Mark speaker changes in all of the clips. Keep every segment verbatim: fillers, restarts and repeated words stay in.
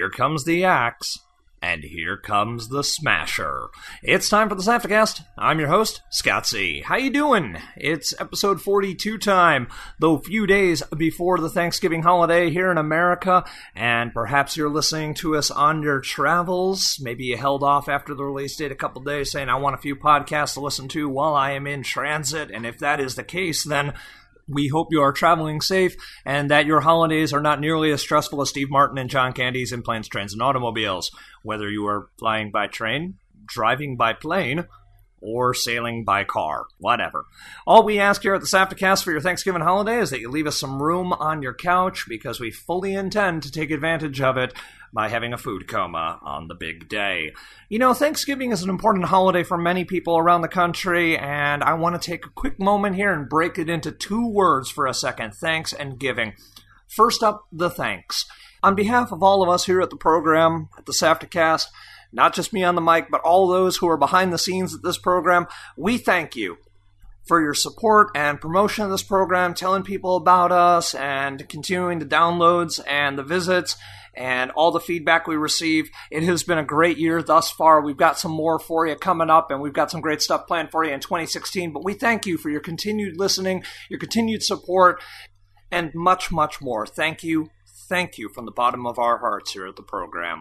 Speaker 1: here comes the axe, and here comes the smasher. It's time for the Safticast. I'm your host, Scott C. How you doing? It's episode forty-two time, though few days before the Thanksgiving holiday here in America, and perhaps you're listening to us on your travels. Maybe you held off after the release date a couple days saying, I want a few podcasts to listen to while I am in transit, and if that is the case, then we hope you are traveling safe and that your holidays are not nearly as stressful as Steve Martin and John Candy's in Planes, Trains, and Automobiles. Whether you are flying by train, driving by plane, or sailing by car. Whatever. All we ask here at the Safticast for your Thanksgiving holiday is that you leave us some room on your couch because we fully intend to take advantage of it by having a food coma on the big day. You know, Thanksgiving is an important holiday for many people around the country, and I want to take a quick moment here and break it into two words for a second: thanks and giving. First up, the thanks. On behalf of all of us here at the program, at the Safticast, not just me on the mic, but all those who are behind the scenes at this program, we thank you for your support and promotion of this program, telling people about us, and continuing the downloads and the visits, and all the feedback we receive. It has been a great year thus far. We've got some more for you coming up, and we've got some great stuff planned for you in twenty sixteen. But we thank you for your continued listening, your continued support, and much, much more. Thank you, thank you from the bottom of our hearts here at the program.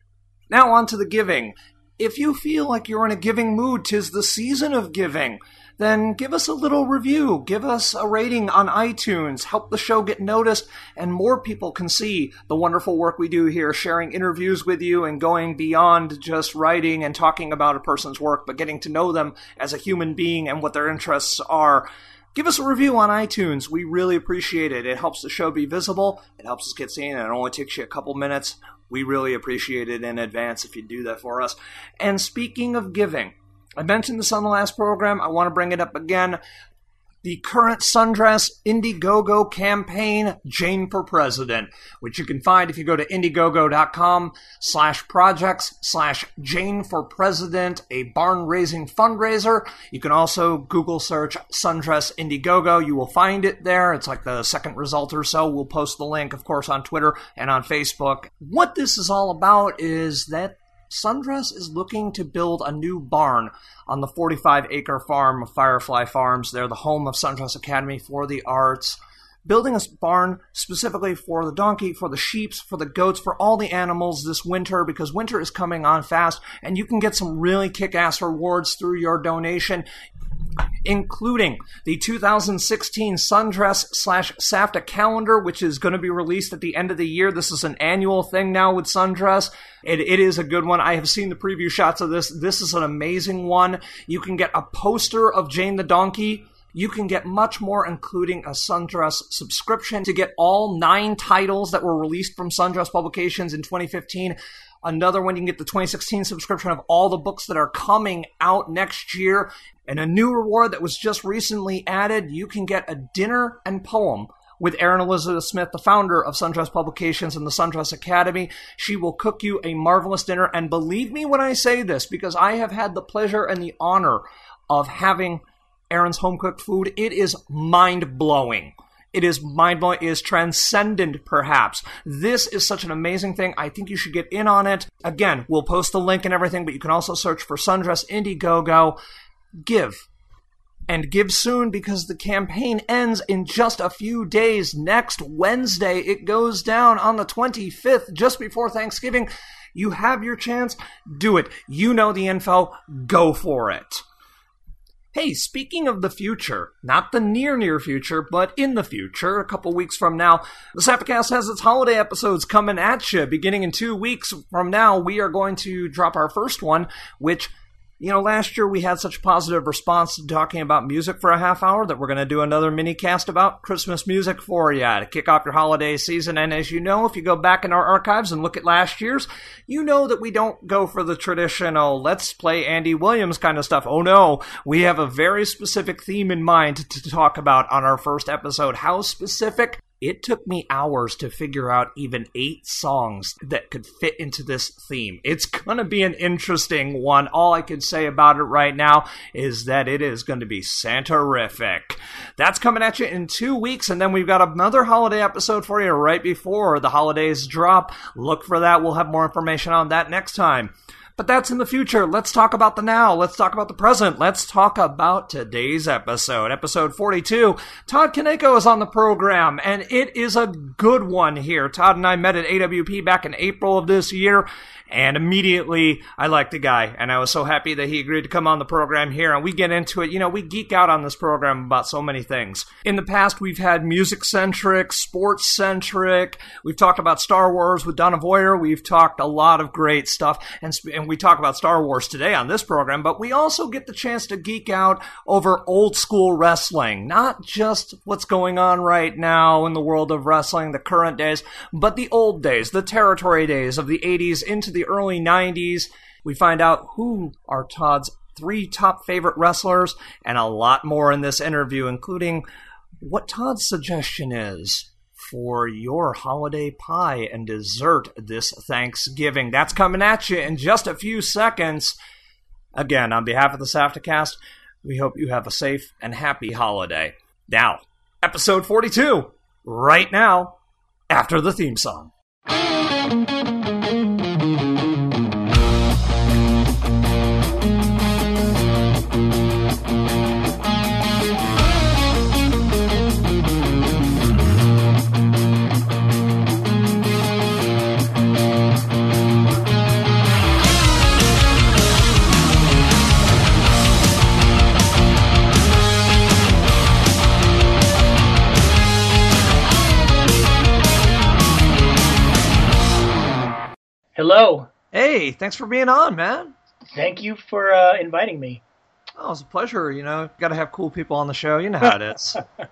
Speaker 1: Now on to the giving. If you feel like you're in a giving mood, 'tis the season of giving, then give us a little review, give us a rating on iTunes, help the show get noticed, and more people can see the wonderful work we do here, sharing interviews with you and going beyond just writing and talking about a person's work, but getting to know them as a human being and what their interests are. Give us a review on iTunes. We really appreciate it. It helps the show be visible. It helps us get seen, and it only takes you a couple minutes. We really appreciate it in advance if you do that for us. And speaking of giving, I mentioned this on the last program. I want to bring it up again. The current Sundress Indiegogo campaign, Jane for President, which you can find if you go to Indiegogo.com slash projects slash Jane for President, a barn-raising fundraiser. You can also Google search Sundress Indiegogo. You will find it there. It's like the second result or so. We'll post the link, of course, on Twitter and on Facebook. What this is all about is that Sundress is looking to build a new barn on the forty-five acre farm of Firefly Farms. They're the home of Sundress Academy for the Arts. Building a barn specifically for the donkey, for the sheep, for the goats, for all the animals this winter, because winter is coming on fast, and you can get some really kick-ass rewards through your donation, including the two thousand sixteen Sundress slash SAFTA calendar, which is going to be released at the end of the year. This is an annual thing now with Sundress. It, it is a good one. I have seen the preview shots of this. This is an amazing one. You can get a poster of Jane the Donkey. You can get much more, including a Sundress subscription to get all nine titles that were released from Sundress Publications in twenty fifteen. Another one, you can get the twenty sixteen subscription of all the books that are coming out next year. And a new reward that was just recently added, you can get a dinner and poem with Erin Elizabeth Smith, the founder of Sundress Publications and the Sundress Academy. She will cook you a marvelous dinner. And believe me when I say this, because I have had the pleasure and the honor of having Erin's home-cooked food. It is mind-blowing. It is mind-blowing. It is transcendent, perhaps. This is such an amazing thing. I think you should get in on it. Again, we'll post the link and everything, but you can also search for Sundress Indiegogo. Give. And give soon, because the campaign ends in just a few days. Next Wednesday, it goes down on the twenty-fifth, just before Thanksgiving. You have your chance. Do it. You know the info. Go for it. Hey, speaking of the future, not the near, near future, but in the future, a couple weeks from now, the Safticast has its holiday episodes coming at you. Beginning in two weeks from now, we are going to drop our first one, which, you know, last year we had such a positive response to talking about music for a half hour that we're going to do another mini cast about Christmas music for you to kick off your holiday season. And as you know, if you go back in our archives and look at last year's, you know that we don't go for the traditional, let's play Andy Williams kind of stuff. Oh no, we have a very specific theme in mind to talk about on our first episode. How specific? It took me hours to figure out even eight songs that could fit into this theme. It's going to be an interesting one. All I can say about it right now is that it is going to be Santa-rific. That's coming at you in two weeks, and then we've got another holiday episode for you right before the holidays drop. Look for that. We'll have more information on that next time. But that's in the future. Let's talk about the now. Let's talk about the present. Let's talk about today's episode, episode forty-two. Todd Kaneko is on the program, and it is a good one here. Todd and I met at A W P back in April of this year, and immediately I liked the guy, and I was so happy that he agreed to come on the program here, and we get into it. You know, we geek out on this program about so many things. In the past, we've had music-centric, sports-centric. We've talked about Star Wars with Donna Voyer. We've talked a lot of great stuff, and, and we talk about Star Wars today on this program, but we also get the chance to geek out over old-school wrestling, not just what's going on right now in the world of wrestling, the current days, but the old days, the territory days of the eighties into the early nineties. We find out who are Todd's three top favorite wrestlers and a lot more in this interview, including what Todd's suggestion is for your holiday pie and dessert this Thanksgiving. That's coming at you in just a few seconds. Again, on behalf of the SAFTAcast, we hope you have a safe and happy holiday. Now, episode forty-two, right now, after the theme song.
Speaker 2: Hello.
Speaker 1: Hey, thanks for being on, man.
Speaker 2: Thank you for uh, inviting me.
Speaker 1: Oh, it's a pleasure. You know, got to have cool people on the show. You know how it is.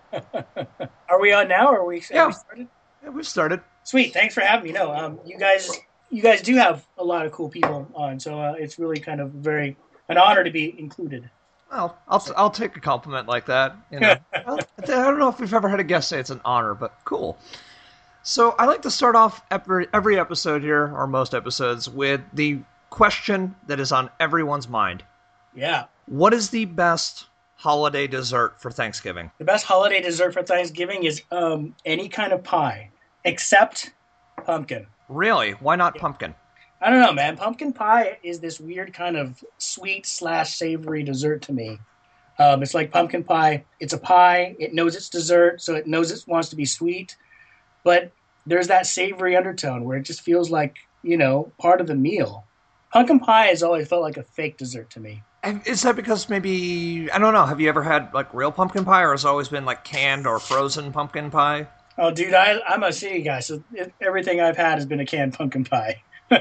Speaker 2: Are we on now, or are we, have
Speaker 1: yeah.
Speaker 2: we started?
Speaker 1: Yeah, we've started.
Speaker 2: Sweet. Thanks for having me. No, um, you guys, you guys do have a lot of cool people on, so uh, it's really kind of very an honor to be included.
Speaker 1: Well, I'll I'll take a compliment like that. You know, I don't know if we've ever had a guest say it's an honor, but cool. So I like to start off every, every episode here, or most episodes, with the question that is on everyone's mind.
Speaker 2: Yeah.
Speaker 1: What is the best holiday dessert for Thanksgiving?
Speaker 2: The best holiday dessert for Thanksgiving is um, any kind of pie, except pumpkin.
Speaker 1: Really? Why not pumpkin?
Speaker 2: I don't know, man. Pumpkin pie is this weird kind of sweet slash savory dessert to me. Um, it's like pumpkin pie. It's a pie. It knows it's dessert, so it knows it wants to be sweet. But there's that savory undertone where it just feels like, you know, part of the meal. Pumpkin pie has always felt like a fake dessert to me.
Speaker 1: And is that because maybe, I don't know, have you ever had like real pumpkin pie, or has it always been like canned or frozen pumpkin pie?
Speaker 2: Oh, dude, I, I'm a city guy, so it, everything I've had has been a canned pumpkin pie.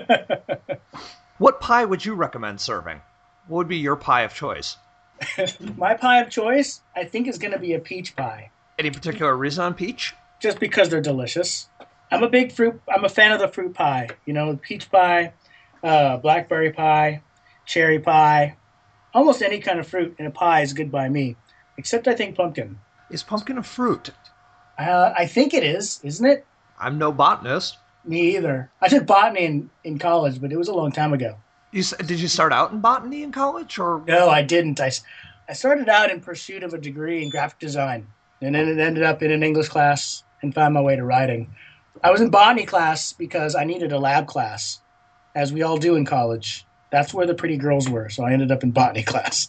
Speaker 1: What pie would you recommend serving? What would be your pie of choice?
Speaker 2: My pie of choice, I think, is going to be a peach pie.
Speaker 1: Any particular reason on peach?
Speaker 2: Just because they're delicious. I'm a big fruit, I'm a fan of the fruit pie. You know, peach pie, uh, blackberry pie, cherry pie. Almost any kind of fruit in a pie is good by me. Except I think pumpkin.
Speaker 1: Is pumpkin a fruit?
Speaker 2: Uh, I think it is, isn't it?
Speaker 1: I'm no botanist.
Speaker 2: Me either. I took botany in, in college, but it was a long time ago.
Speaker 1: You, did you start out in botany in college? Or
Speaker 2: No, I didn't. I, I started out in pursuit of a degree in graphic design, and then it ended up in an English class and found my way to writing. I was in botany class because I needed a lab class, as we all do in college. That's where the pretty girls were, so I ended up in botany class.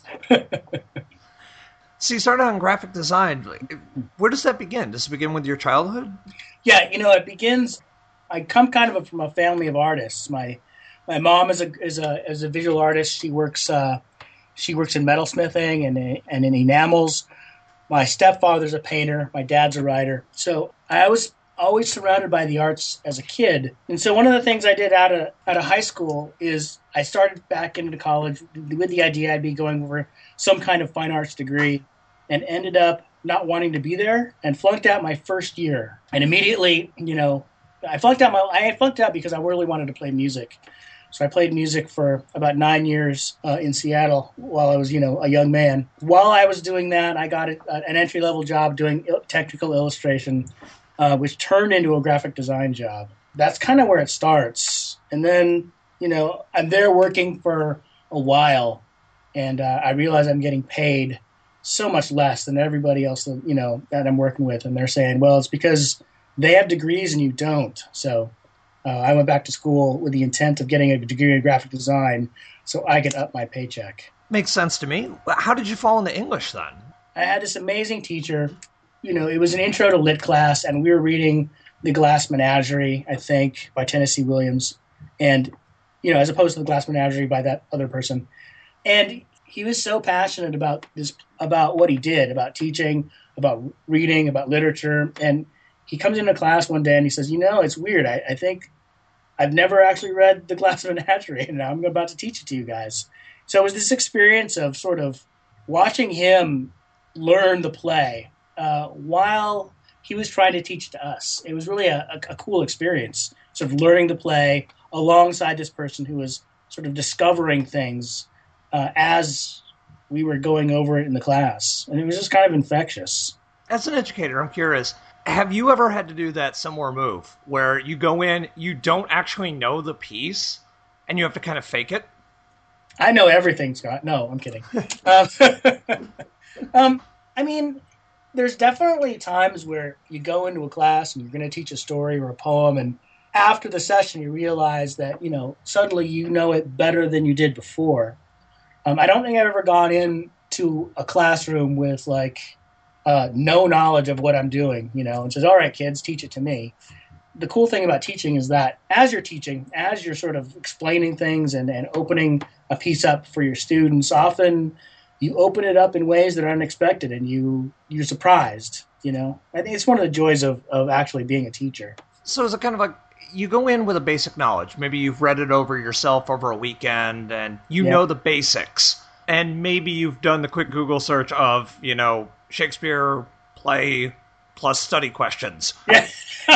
Speaker 1: So you started on graphic design. Where does that begin? Does it begin with your childhood?
Speaker 2: Yeah, you know, it begins. I come kind of from a family of artists. My my mom is a is a is a visual artist. She works uh, she works in metalsmithing and and in enamels. My stepfather's a painter. My dad's a writer. So I was always surrounded by the arts as a kid. And so one of the things I did out of out of high school is I started back into college with the idea I'd be going for some kind of fine arts degree, and ended up not wanting to be there and flunked out my first year. And immediately, you know, I flunked out my I flunked out because I really wanted to play music. So I played music for about nine years uh, in Seattle while I was, you know, a young man. While I was doing that, I got a, an entry-level job doing technical illustration. uh, which turned into a graphic design job. That's kind of where it starts. And then, you know, I'm there working for a while, and uh, I realize I'm getting paid so much less than everybody else that, you know, that I'm working with. And they're saying, well, it's because they have degrees and you don't. So uh, I went back to school with the intent of getting a degree in graphic design so I could up my paycheck.
Speaker 1: Makes sense to me. How did you fall into English then?
Speaker 2: I had this amazing teacher. You know, it was an intro to lit class, and we were reading The Glass Menagerie, I think, by Tennessee Williams. And, you know, as opposed to The Glass Menagerie by that other person. And he was so passionate about this, about what he did, about teaching, about reading, about literature. And he comes into class one day and he says, you know, it's weird. I, I think I've never actually read The Glass Menagerie, and now I'm about to teach it to you guys. So it was this experience of sort of watching him learn the play uh, while he was trying to teach to us. It was really a, a, a cool experience, sort of learning the play alongside this person who was sort of discovering things uh, as we were going over it in the class. And it was just kind of infectious.
Speaker 1: As an educator, I'm curious, have you ever had to do that similar move where you go in, you don't actually know the piece, and you have to kind of fake it?
Speaker 2: I know everything, Scott. No, I'm kidding. um, um, I mean, there's definitely times where you go into a class and you're going to teach a story or a poem, and after the session you realize that, you know, suddenly you know it better than you did before. Um, I don't think I've ever gone into a classroom with, like, uh, no knowledge of what I'm doing, you know, and says, all right, kids, teach it to me. The cool thing about teaching is that as you're teaching, as you're sort of explaining things and, and opening a piece up for your students, often you open it up in ways that are unexpected and you, you're surprised, you know. I think it's one of the joys of, of actually being a teacher.
Speaker 1: So is it kind of like you go in with a basic knowledge? Maybe you've read it over yourself over a weekend and you yeah. know the basics. And maybe you've done the quick Google search of, you know, Shakespeare play plus study questions.
Speaker 2: Yeah.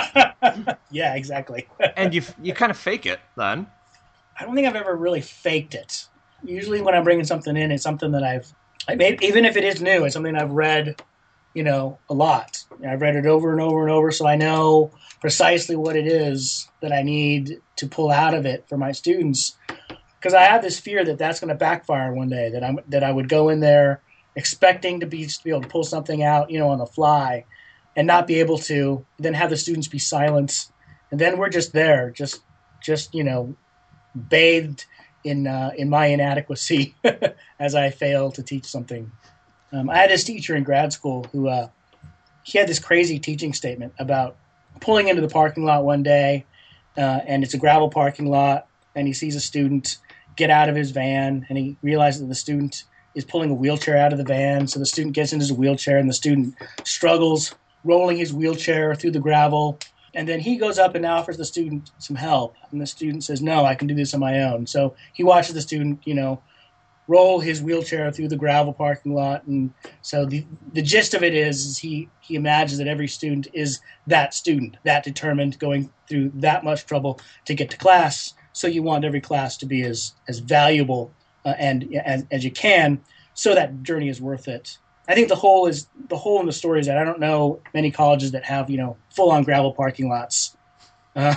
Speaker 2: Yeah, exactly.
Speaker 1: And you you kind of fake it then.
Speaker 2: I don't think I've ever really faked it. Usually when I'm bringing something in, it's something that I've, I made, even if it is new, it's something I've read, you know, a lot. I've read it over and over and over, so I know precisely what it is that I need to pull out of it for my students. Because I have this fear that that's going to backfire one day, that I'm that I would go in there expecting to be, to be able to pull something out, you know, on the fly, and not be able to, then have the students be silent. And then we're just there, just, just you know, bathed in uh, in my inadequacy as I fail to teach something. Um, I had this teacher in grad school who, uh, he had this crazy teaching statement about pulling into the parking lot one day, uh, and it's a gravel parking lot, and he sees a student get out of his van, and he realizes that the student is pulling a wheelchair out of the van. So the student gets into his wheelchair, and the student struggles rolling his wheelchair through the gravel. And then he goes up and offers the student some help. And the student says, no, I can do this on my own. So he watches the student, you know, roll his wheelchair through the gravel parking lot. And so the the gist of it is, is he, he imagines that every student is that student, that determined, going through that much trouble to get to class. So you want every class to be as, as valuable uh, and as, as you can, so that journey is worth it. I think the whole is the whole in the story is that I don't know many colleges that have, you know, full on gravel parking lots. Uh,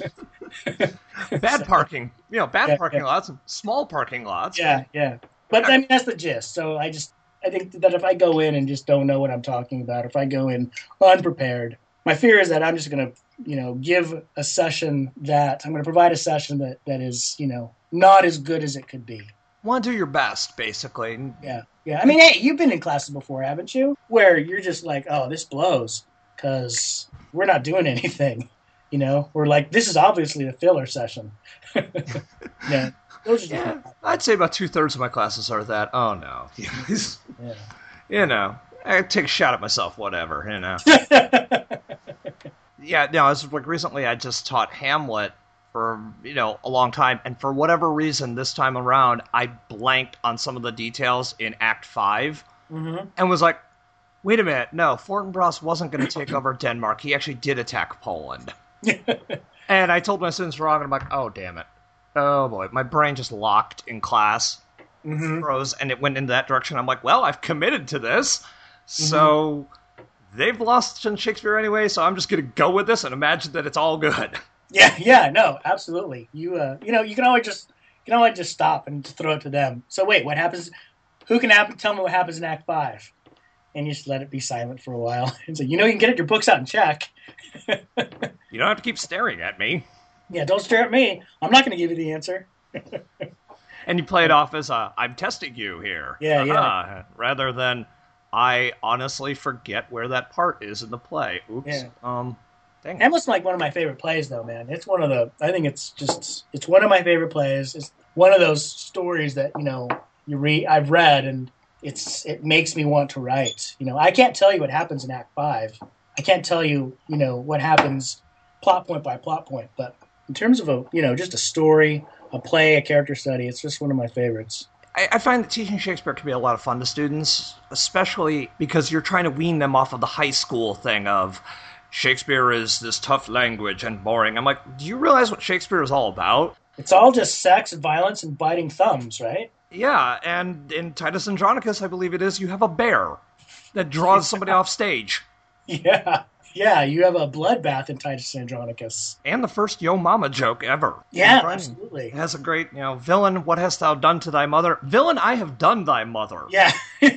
Speaker 1: bad
Speaker 2: so,
Speaker 1: parking, you know, bad
Speaker 2: yeah,
Speaker 1: parking
Speaker 2: yeah.
Speaker 1: lots, small parking lots.
Speaker 2: Yeah, yeah. But I mean, that's the gist. So I just I think that if I go in and just don't know what I'm talking about, if I go in unprepared, my fear is that I'm just going to, you know, give a session that I'm going to provide a session that, that is, you know, not as good as it could be.
Speaker 1: Want to do your best, basically.
Speaker 2: Yeah. Yeah, I mean, hey, you've been in classes before, haven't you? Where you're just like, oh, this blows because we're not doing anything. You know, we're like, this is obviously a filler session. Yeah, those are
Speaker 1: yeah, I'd say about two thirds of my classes are that. Oh no,
Speaker 2: yeah.
Speaker 1: You know, I take a shot at myself, whatever. You know. Yeah, no, I was like recently. I just taught Hamlet for, you know, a long time, and for whatever reason this time around I blanked on some of the details in Act five, mm-hmm. and was like, wait a minute, no, Fortinbras wasn't going to take over Denmark, he actually did attack Poland. And I told my students wrong, and I'm like, oh damn it, oh boy, my brain just locked in class, mm-hmm. froze, and it went in that direction. I'm like, well, I've committed to this, mm-hmm. so they've lost in Shakespeare anyway, so I'm just going to go with this and imagine that it's all good.
Speaker 2: Yeah, yeah, no, absolutely. You, uh, you know, you can always just, you can always just stop and just throw it to them. So wait, what happens? Who can happen, tell me what happens in Act Five? And you just let it be silent for a while. And so, you know, you can get your books out and check.
Speaker 1: You don't have to keep staring at me.
Speaker 2: Yeah, don't stare at me. I'm not going to give you the answer.
Speaker 1: And you play it off as a, I'm testing you here.
Speaker 2: Yeah, yeah.
Speaker 1: Uh-huh. Rather than, I honestly forget where that part is in the play. Oops.
Speaker 2: Yeah.
Speaker 1: Um, dang.
Speaker 2: Hamlet's like one of my favorite plays, though, man. It's one of the, I think it's just, it's one of my favorite plays. It's one of those stories that, you know, you read, I've read, and it's, it makes me want to write. You know, I can't tell you what happens in Act Five. I can't tell you, you know, what happens plot point by plot point, but in terms of a, you know, just a story, a play, a character study, it's just one of my favorites.
Speaker 1: I, I find that teaching Shakespeare can be a lot of fun to students, especially because you're trying to wean them off of the high school thing of Shakespeare is this tough language and boring. I'm like, do you realize what Shakespeare is all about?
Speaker 2: It's all just sex, violence, and biting thumbs, right?
Speaker 1: Yeah, and in Titus Andronicus, I believe it is, you have a bear that draws somebody off stage.
Speaker 2: Yeah. Yeah, you have a bloodbath in Titus Andronicus.
Speaker 1: And the first Yo Mama joke ever.
Speaker 2: Yeah, absolutely.
Speaker 1: It has a great, you know, villain, what hast thou done to thy mother? Villain, I have done thy mother.
Speaker 2: Yeah.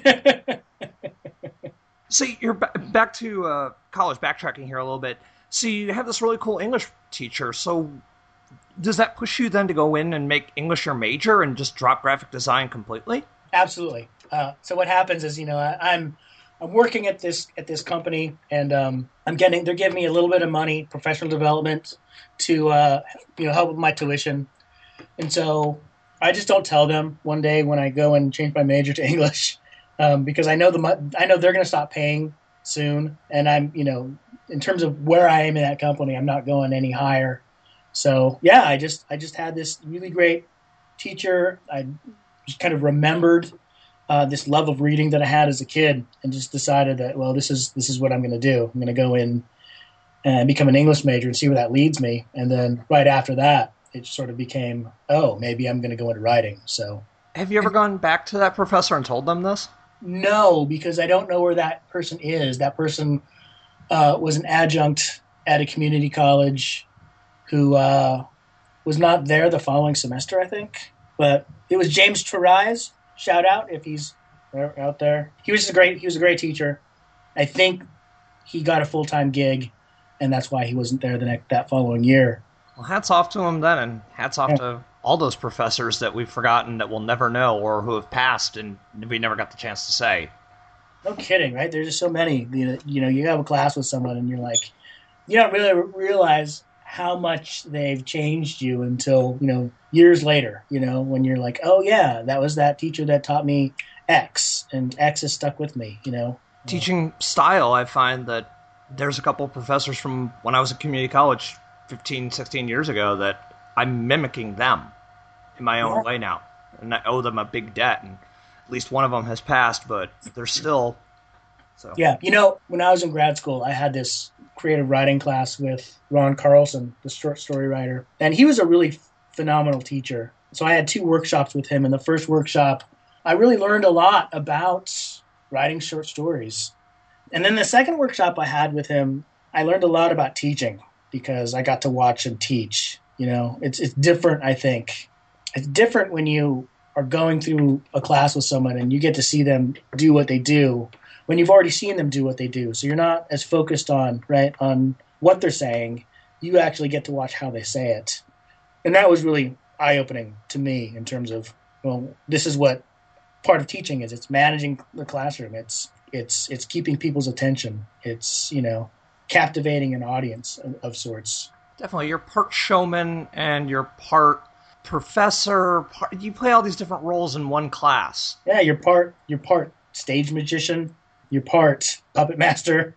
Speaker 1: See, you're ba- back to uh, college, backtracking here a little bit. See, you have this really cool English teacher, so does that push you then to go in and make English your major and just drop graphic design completely?
Speaker 2: Absolutely. Uh, so what happens is, you know, I, I'm I'm working at this at this company, and um, I'm getting they're giving me a little bit of money, professional development, to uh, you know help with my tuition, and so I just don't tell them one day when I go and change my major to English, um, because I know the I know they're going to stop paying soon, and I'm you know in terms of where I am in that company, I'm not going any higher. So yeah, I just I just had this really great teacher. I just kind of remembered Uh, this love of reading that I had as a kid, and just decided that, well, this is this is what I'm going to do. I'm going to go in and become an English major and see where that leads me. And then right after that, it sort of became, oh, maybe I'm going to go into writing. So,
Speaker 1: have you ever gone back to that professor and told them this?
Speaker 2: No, because I don't know where that person is. That person uh, was an adjunct at a community college who uh, was not there the following semester, I think. But it was James Therese. Shout out if he's out there. He was a great. He was a great teacher. I think he got a full time gig, and that's why he wasn't there the next that following year.
Speaker 1: Well, hats off to him then, and hats off yeah. to all those professors that we've forgotten that we'll never know, or who have passed and we never got the chance to say.
Speaker 2: No kidding, right? There's just so many. You know, you have a class with someone, and you're like, you don't really realize how much they've changed you until, you know, years later, you know, when you're like, oh yeah, that was that teacher that taught me X, and X has stuck with me, you know.
Speaker 1: Teaching style, I find that there's a couple of professors from when I was at community college fifteen, sixteen years ago that I'm mimicking them in my own yeah. way now. And I owe them a big debt, and at least one of them has passed, but they're still... So.
Speaker 2: Yeah, you know, when I was in grad school, I had this creative writing class with Ron Carlson, the short story writer, and he was a really phenomenal teacher. So I had two workshops with him. In the first workshop, I really learned a lot about writing short stories. And then the second workshop I had with him, I learned a lot about teaching, because I got to watch him teach. You know, it's it's different, I think. It's different when you are going through a class with someone and you get to see them do what they do, when you've already seen them do what they do. So you're not as focused on, right, on what they're saying. You actually get to watch how they say it. And that was really eye-opening to me in terms of, well, this is what part of teaching is. It's managing the classroom. It's it's it's keeping people's attention. It's, you know, captivating an audience of, of sorts.
Speaker 1: Definitely. You're part showman and you're part professor. Part, you play all these different roles in one class.
Speaker 2: Yeah, you're part you're part stage magician. You're part puppet master,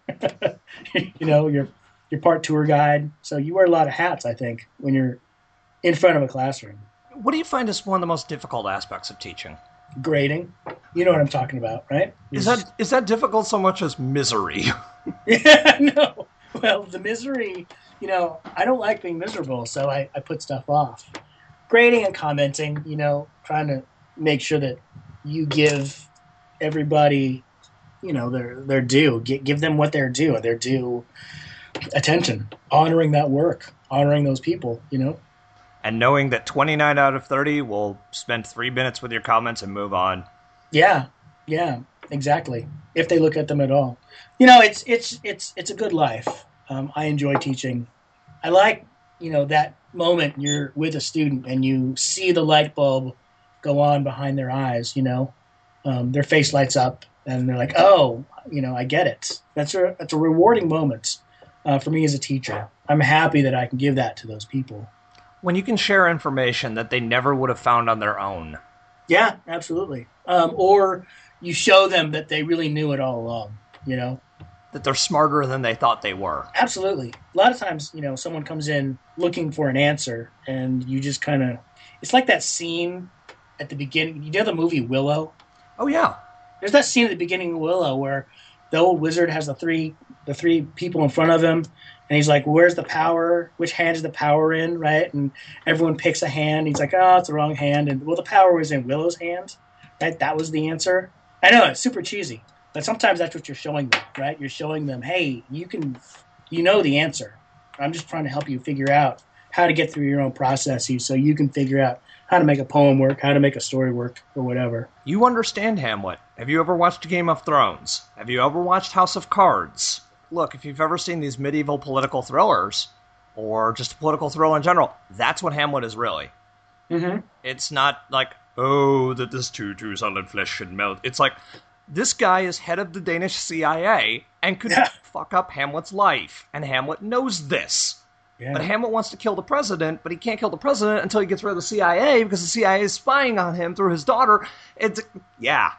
Speaker 2: you know, you're, you're part tour guide. So you wear a lot of hats, I think, when you're in front of a classroom.
Speaker 1: What do you find is one of the most difficult aspects of teaching?
Speaker 2: Grading. You know what I'm talking about, right?
Speaker 1: Is that is that difficult so much as misery?
Speaker 2: Yeah, no. Well, the misery, you know, I don't like being miserable, so I, I put stuff off. Grading and commenting, you know, trying to make sure that you give everybody you know, their their due. G- give them what they're due. Their due attention, honoring that work, honoring those people. You know,
Speaker 1: and knowing that twenty-nine out of thirty will spend three minutes with your comments and move on.
Speaker 2: Yeah, yeah, exactly. If they look at them at all, you know, it's it's it's it's a good life. Um, I enjoy teaching. I like, you know, that moment you're with a student and you see the light bulb go on behind their eyes. You know, um, their face lights up and they're like, "Oh, you know, I get it." That's a that's a rewarding moment uh, for me as a teacher. I'm happy that I can give that to those people.
Speaker 1: When you can share information that they never would have found on their own.
Speaker 2: Yeah, absolutely. Um, or you show them that they really knew it all along, you know?
Speaker 1: That they're smarter than they thought they were.
Speaker 2: Absolutely. A lot of times, you know, someone comes in looking for an answer, and you just kind of... It's like that scene at the beginning. You know the movie Willow?
Speaker 1: Oh, yeah.
Speaker 2: There's that scene at the beginning of Willow where the old wizard has the three the three people in front of him, and he's like, where's the power? Which hand is the power in, right? And everyone picks a hand. He's like, oh, it's the wrong hand. And, well, the power was in Willow's hand, right? That was the answer. I know, it's super cheesy, but sometimes that's what you're showing them, right? You're showing them, hey, you can, you know the answer. I'm just trying to help you figure out how to get through your own processes so you can figure out how to make a poem work, how to make a story work, or whatever.
Speaker 1: You understand Hamlet. Have you ever watched Game of Thrones? Have you ever watched House of Cards? Look, if you've ever seen these medieval political thrillers, or just a political thriller in general, that's what Hamlet is really.
Speaker 2: Mm-hmm.
Speaker 1: It's not like, oh, that this too, too solid flesh should melt. It's like, this guy is head of the Danish C I A and could
Speaker 2: Yeah.
Speaker 1: fuck up Hamlet's life. And Hamlet knows this.
Speaker 2: Yeah.
Speaker 1: But Hamlet wants to kill the president, but he can't kill the president until he gets rid of the C I A because the C I A is spying on him through his daughter. It's, yeah.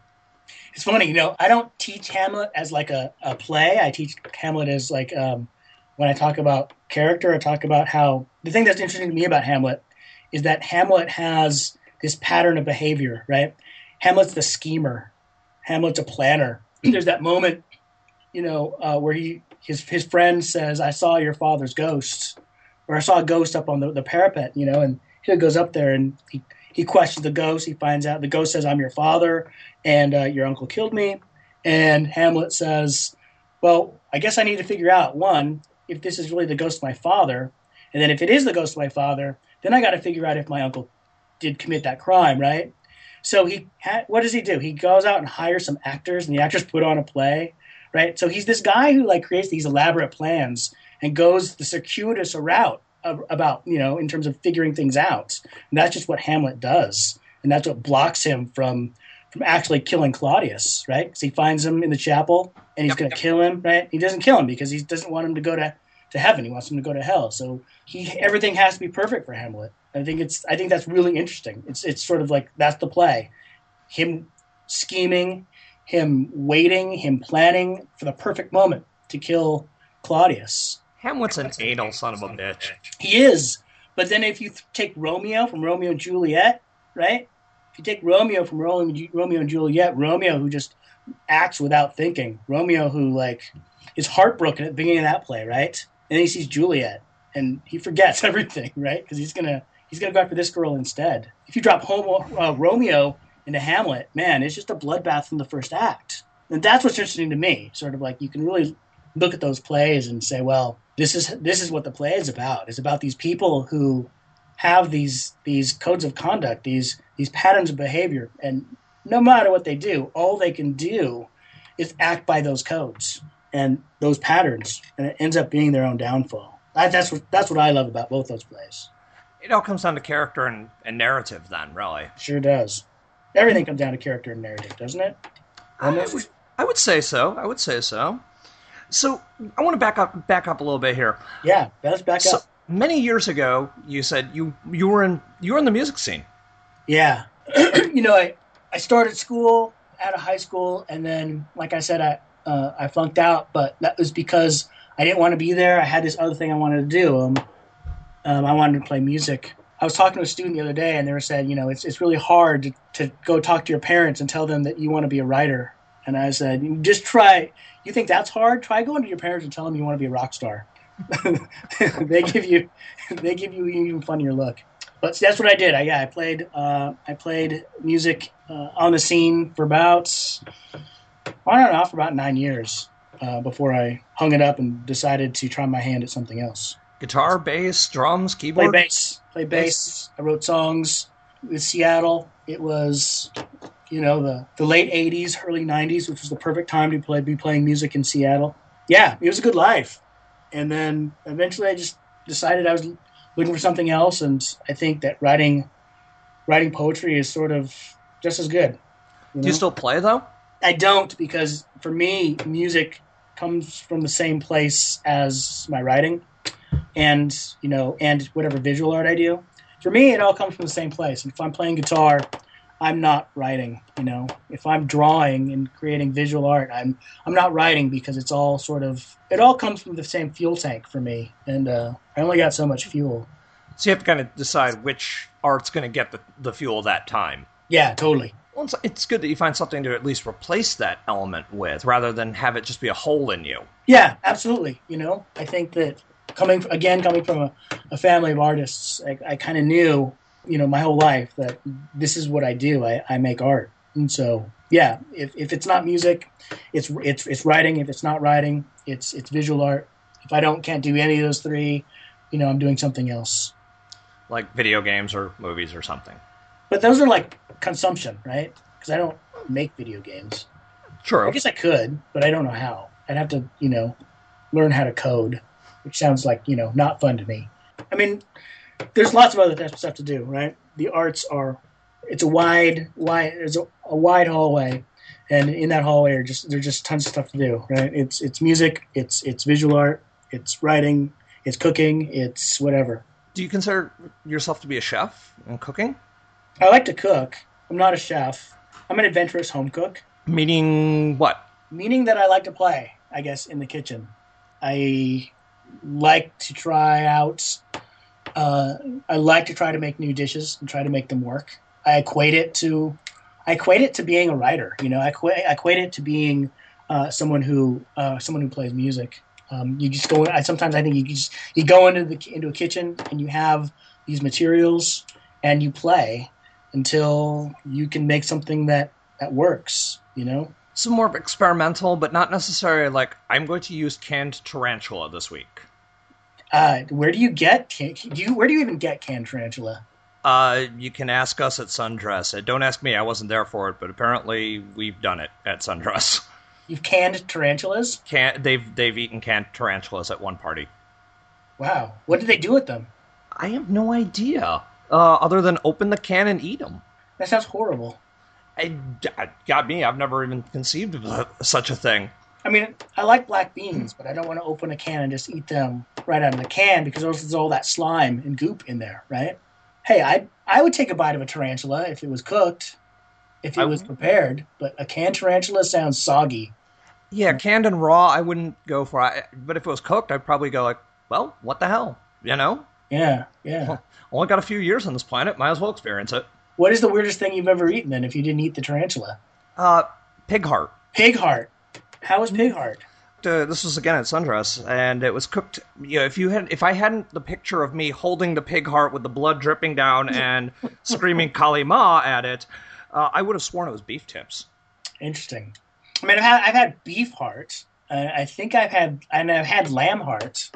Speaker 2: It's funny, you know, I don't teach Hamlet as like a, a play. I teach Hamlet as like, um, when I talk about character, I talk about how, the thing that's interesting to me about Hamlet is that Hamlet has this pattern of behavior, right? Hamlet's the schemer. Hamlet's a planner. There's that moment, you know, uh, where he his his friend says, I saw your father's ghost, or I saw a ghost up on the, the parapet, you know, and he goes up there and he, he questions the ghost. He finds out the ghost says, I'm your father, and uh, your uncle killed me. And Hamlet says, well, I guess I need to figure out, one, if this is really the ghost of my father, and then if it is the ghost of my father, then I got to figure out if my uncle did commit that crime, right? So he ha- what does he do? He goes out and hires some actors, and the actors put on a play, right? So he's this guy who like creates these elaborate plans and goes the circuitous route of, about, you know, in terms of figuring things out. And that's just what Hamlet does, and that's what blocks him from from actually killing Claudius, right? Because he finds him in the chapel, and he's
Speaker 1: Yep,
Speaker 2: going to
Speaker 1: yep.
Speaker 2: kill him, right? He doesn't kill him because he doesn't want him to go to, to heaven. He wants him to go to hell. So he everything has to be perfect for Hamlet. I think it's I think that's really interesting. It's it's sort of like that's the play. Him scheming, him waiting, him planning for the perfect moment to kill Claudius.
Speaker 1: Hamlet's an anal son of a bitch.
Speaker 2: He is. But then if you th- take Romeo from Romeo and Juliet, right? If you take Romeo from Romeo, Romeo and Juliet, Romeo who just acts without thinking. Romeo who like is heartbroken at the beginning of that play, right? And then he sees Juliet and he forgets everything, right? Because he's gonna he's gonna go after this girl instead. If you drop Homo, uh, Romeo into Hamlet, man, it's just a bloodbath from the first act. And that's what's interesting to me. Sort of like you can really look at those plays and say, well, this is this is what the play is about. It's about these people who have these these codes of conduct, these these patterns of behavior, and no matter what they do, all they can do is act by those codes and those patterns, and it ends up being their own downfall. I, that's what that's what I love about both those plays.
Speaker 1: It all comes down to character and, and narrative then, really.
Speaker 2: Sure does. Everything comes down to character and narrative, doesn't it?
Speaker 1: I would, I would say so. I would say so. So I want to back up back up a little bit here.
Speaker 2: Yeah, let's back
Speaker 1: So
Speaker 2: up.
Speaker 1: many years ago, you said you you were in you were in the music scene.
Speaker 2: Yeah. you know, I, I started school out of high school, and then, like I said, I uh, I flunked out, but that was because I didn't want to be there. I had this other thing I wanted to do. Um, um, I wanted to play music. I was talking to a student the other day, and they were saying, you know, it's it's really hard to, to go talk to your parents and tell them that you want to be a writer. And I said, just try. You think that's hard? Try going to your parents and tell them you want to be a rock star. they give you, they give you an even funnier look. But that's what I did. I yeah, I played uh, I played music uh, on the scene for about On and off for about nine years uh, before I hung it up and decided to try my hand at something else.
Speaker 1: Guitar, bass, drums,
Speaker 2: Play
Speaker 1: keyboard?
Speaker 2: bass. Play bass. I wrote songs with Seattle. It was, you know, the, the late eighties, early nineties, which was the perfect time to play, be playing music in Seattle. Yeah, it was a good life. And then eventually I just decided I was looking for something else, and I think that writing writing poetry is sort of just as good. You know?
Speaker 1: Do you still play, though?
Speaker 2: I don't, because for me, music comes from the same place as my writing, and you know, and whatever visual art I do. For me, it all comes from the same place. And if I'm playing guitar, I'm not writing. You know, if I'm drawing and creating visual art, I'm I'm not writing, because it's all sort of it all comes from the same fuel tank for me, and uh, I only got so much fuel.
Speaker 1: So you have to kind of decide which art's going to get the, the fuel that time.
Speaker 2: Yeah, totally.
Speaker 1: Well, it's, it's good that you find something to at least replace that element with, rather than have it just be a hole in you.
Speaker 2: Yeah, absolutely. You know, I think that coming again coming from a, a family of artists, I, I kind of knew, you know, my whole life that this is what I do. I, I make art, and so yeah, if if it's not music, it's it's it's writing. If it's not writing, it's it's visual art. If I don't can't do any of those three, you know, I'm doing something else.
Speaker 1: Like video games or movies or something.
Speaker 2: But those are like consumption, right? Because I don't make video games.
Speaker 1: True.
Speaker 2: I guess I could, but I don't know how. I'd have to, you know, learn how to code, which sounds like, you know, not fun to me. I mean, there's lots of other types of stuff to do, right? The arts are, it's a wide, wide, there's a, a wide hallway, and in that hallway are just there's just tons of stuff to do, right? It's it's music, it's it's visual art, it's writing, it's cooking, it's whatever.
Speaker 1: Do you consider yourself to be a chef in cooking?
Speaker 2: I like to cook. I'm not a chef. I'm an adventurous home cook.
Speaker 1: Meaning what?
Speaker 2: Meaning that I like to play, I guess, in the kitchen. I like to try out, uh, I like to try to make new dishes and try to make them work. I equate it to, I equate it to being a writer. You know, I equate, I equate it to being uh, someone who, uh, someone who plays music. Um, you just go. I sometimes I think you just you go into the into a kitchen and you have these materials and you play until you can make something that, that works. You know,
Speaker 1: some more experimental, but not necessarily like I'm going to use canned tarantula this week.
Speaker 2: Uh, where do you get can, do you where do you even get canned tarantula?
Speaker 1: Uh, you can ask us at Sundress. Uh, don't ask me; I wasn't there for it, but apparently we've done it at Sundress.
Speaker 2: You've canned tarantulas?
Speaker 1: Can they've they've eaten canned tarantulas at one party.
Speaker 2: Wow. What did they do with them?
Speaker 1: I have no idea. Uh, other than open the can and eat them.
Speaker 2: That sounds horrible.
Speaker 1: I, I got me. I've never even conceived of such a thing.
Speaker 2: I mean, I like black beans, but I don't want to open a can and just eat them right out of the can because there's all that slime and goop in there, right? Hey, I I would take a bite of a tarantula if it was cooked. If it
Speaker 1: I,
Speaker 2: was prepared, but a canned tarantula sounds soggy.
Speaker 1: Yeah, canned and raw, I wouldn't go for. I, but if it was cooked, I'd probably go like, well, what the hell, you know?
Speaker 2: Yeah, yeah.
Speaker 1: Well, only got a few years on this planet, might as well experience it.
Speaker 2: What is the weirdest thing you've ever eaten then? If you didn't eat the tarantula,
Speaker 1: uh, pig heart.
Speaker 2: Pig heart. How was pig heart?
Speaker 1: Uh, this was again at Sundress, and it was cooked. You know, if you had, if I hadn't the picture of me holding the pig heart with the blood dripping down and screaming "Kali Ma" at it. Uh, I would have sworn it was beef tips.
Speaker 2: Interesting. I mean, I've had, I've had beef heart. Uh, I think I've had, and I've had lamb heart,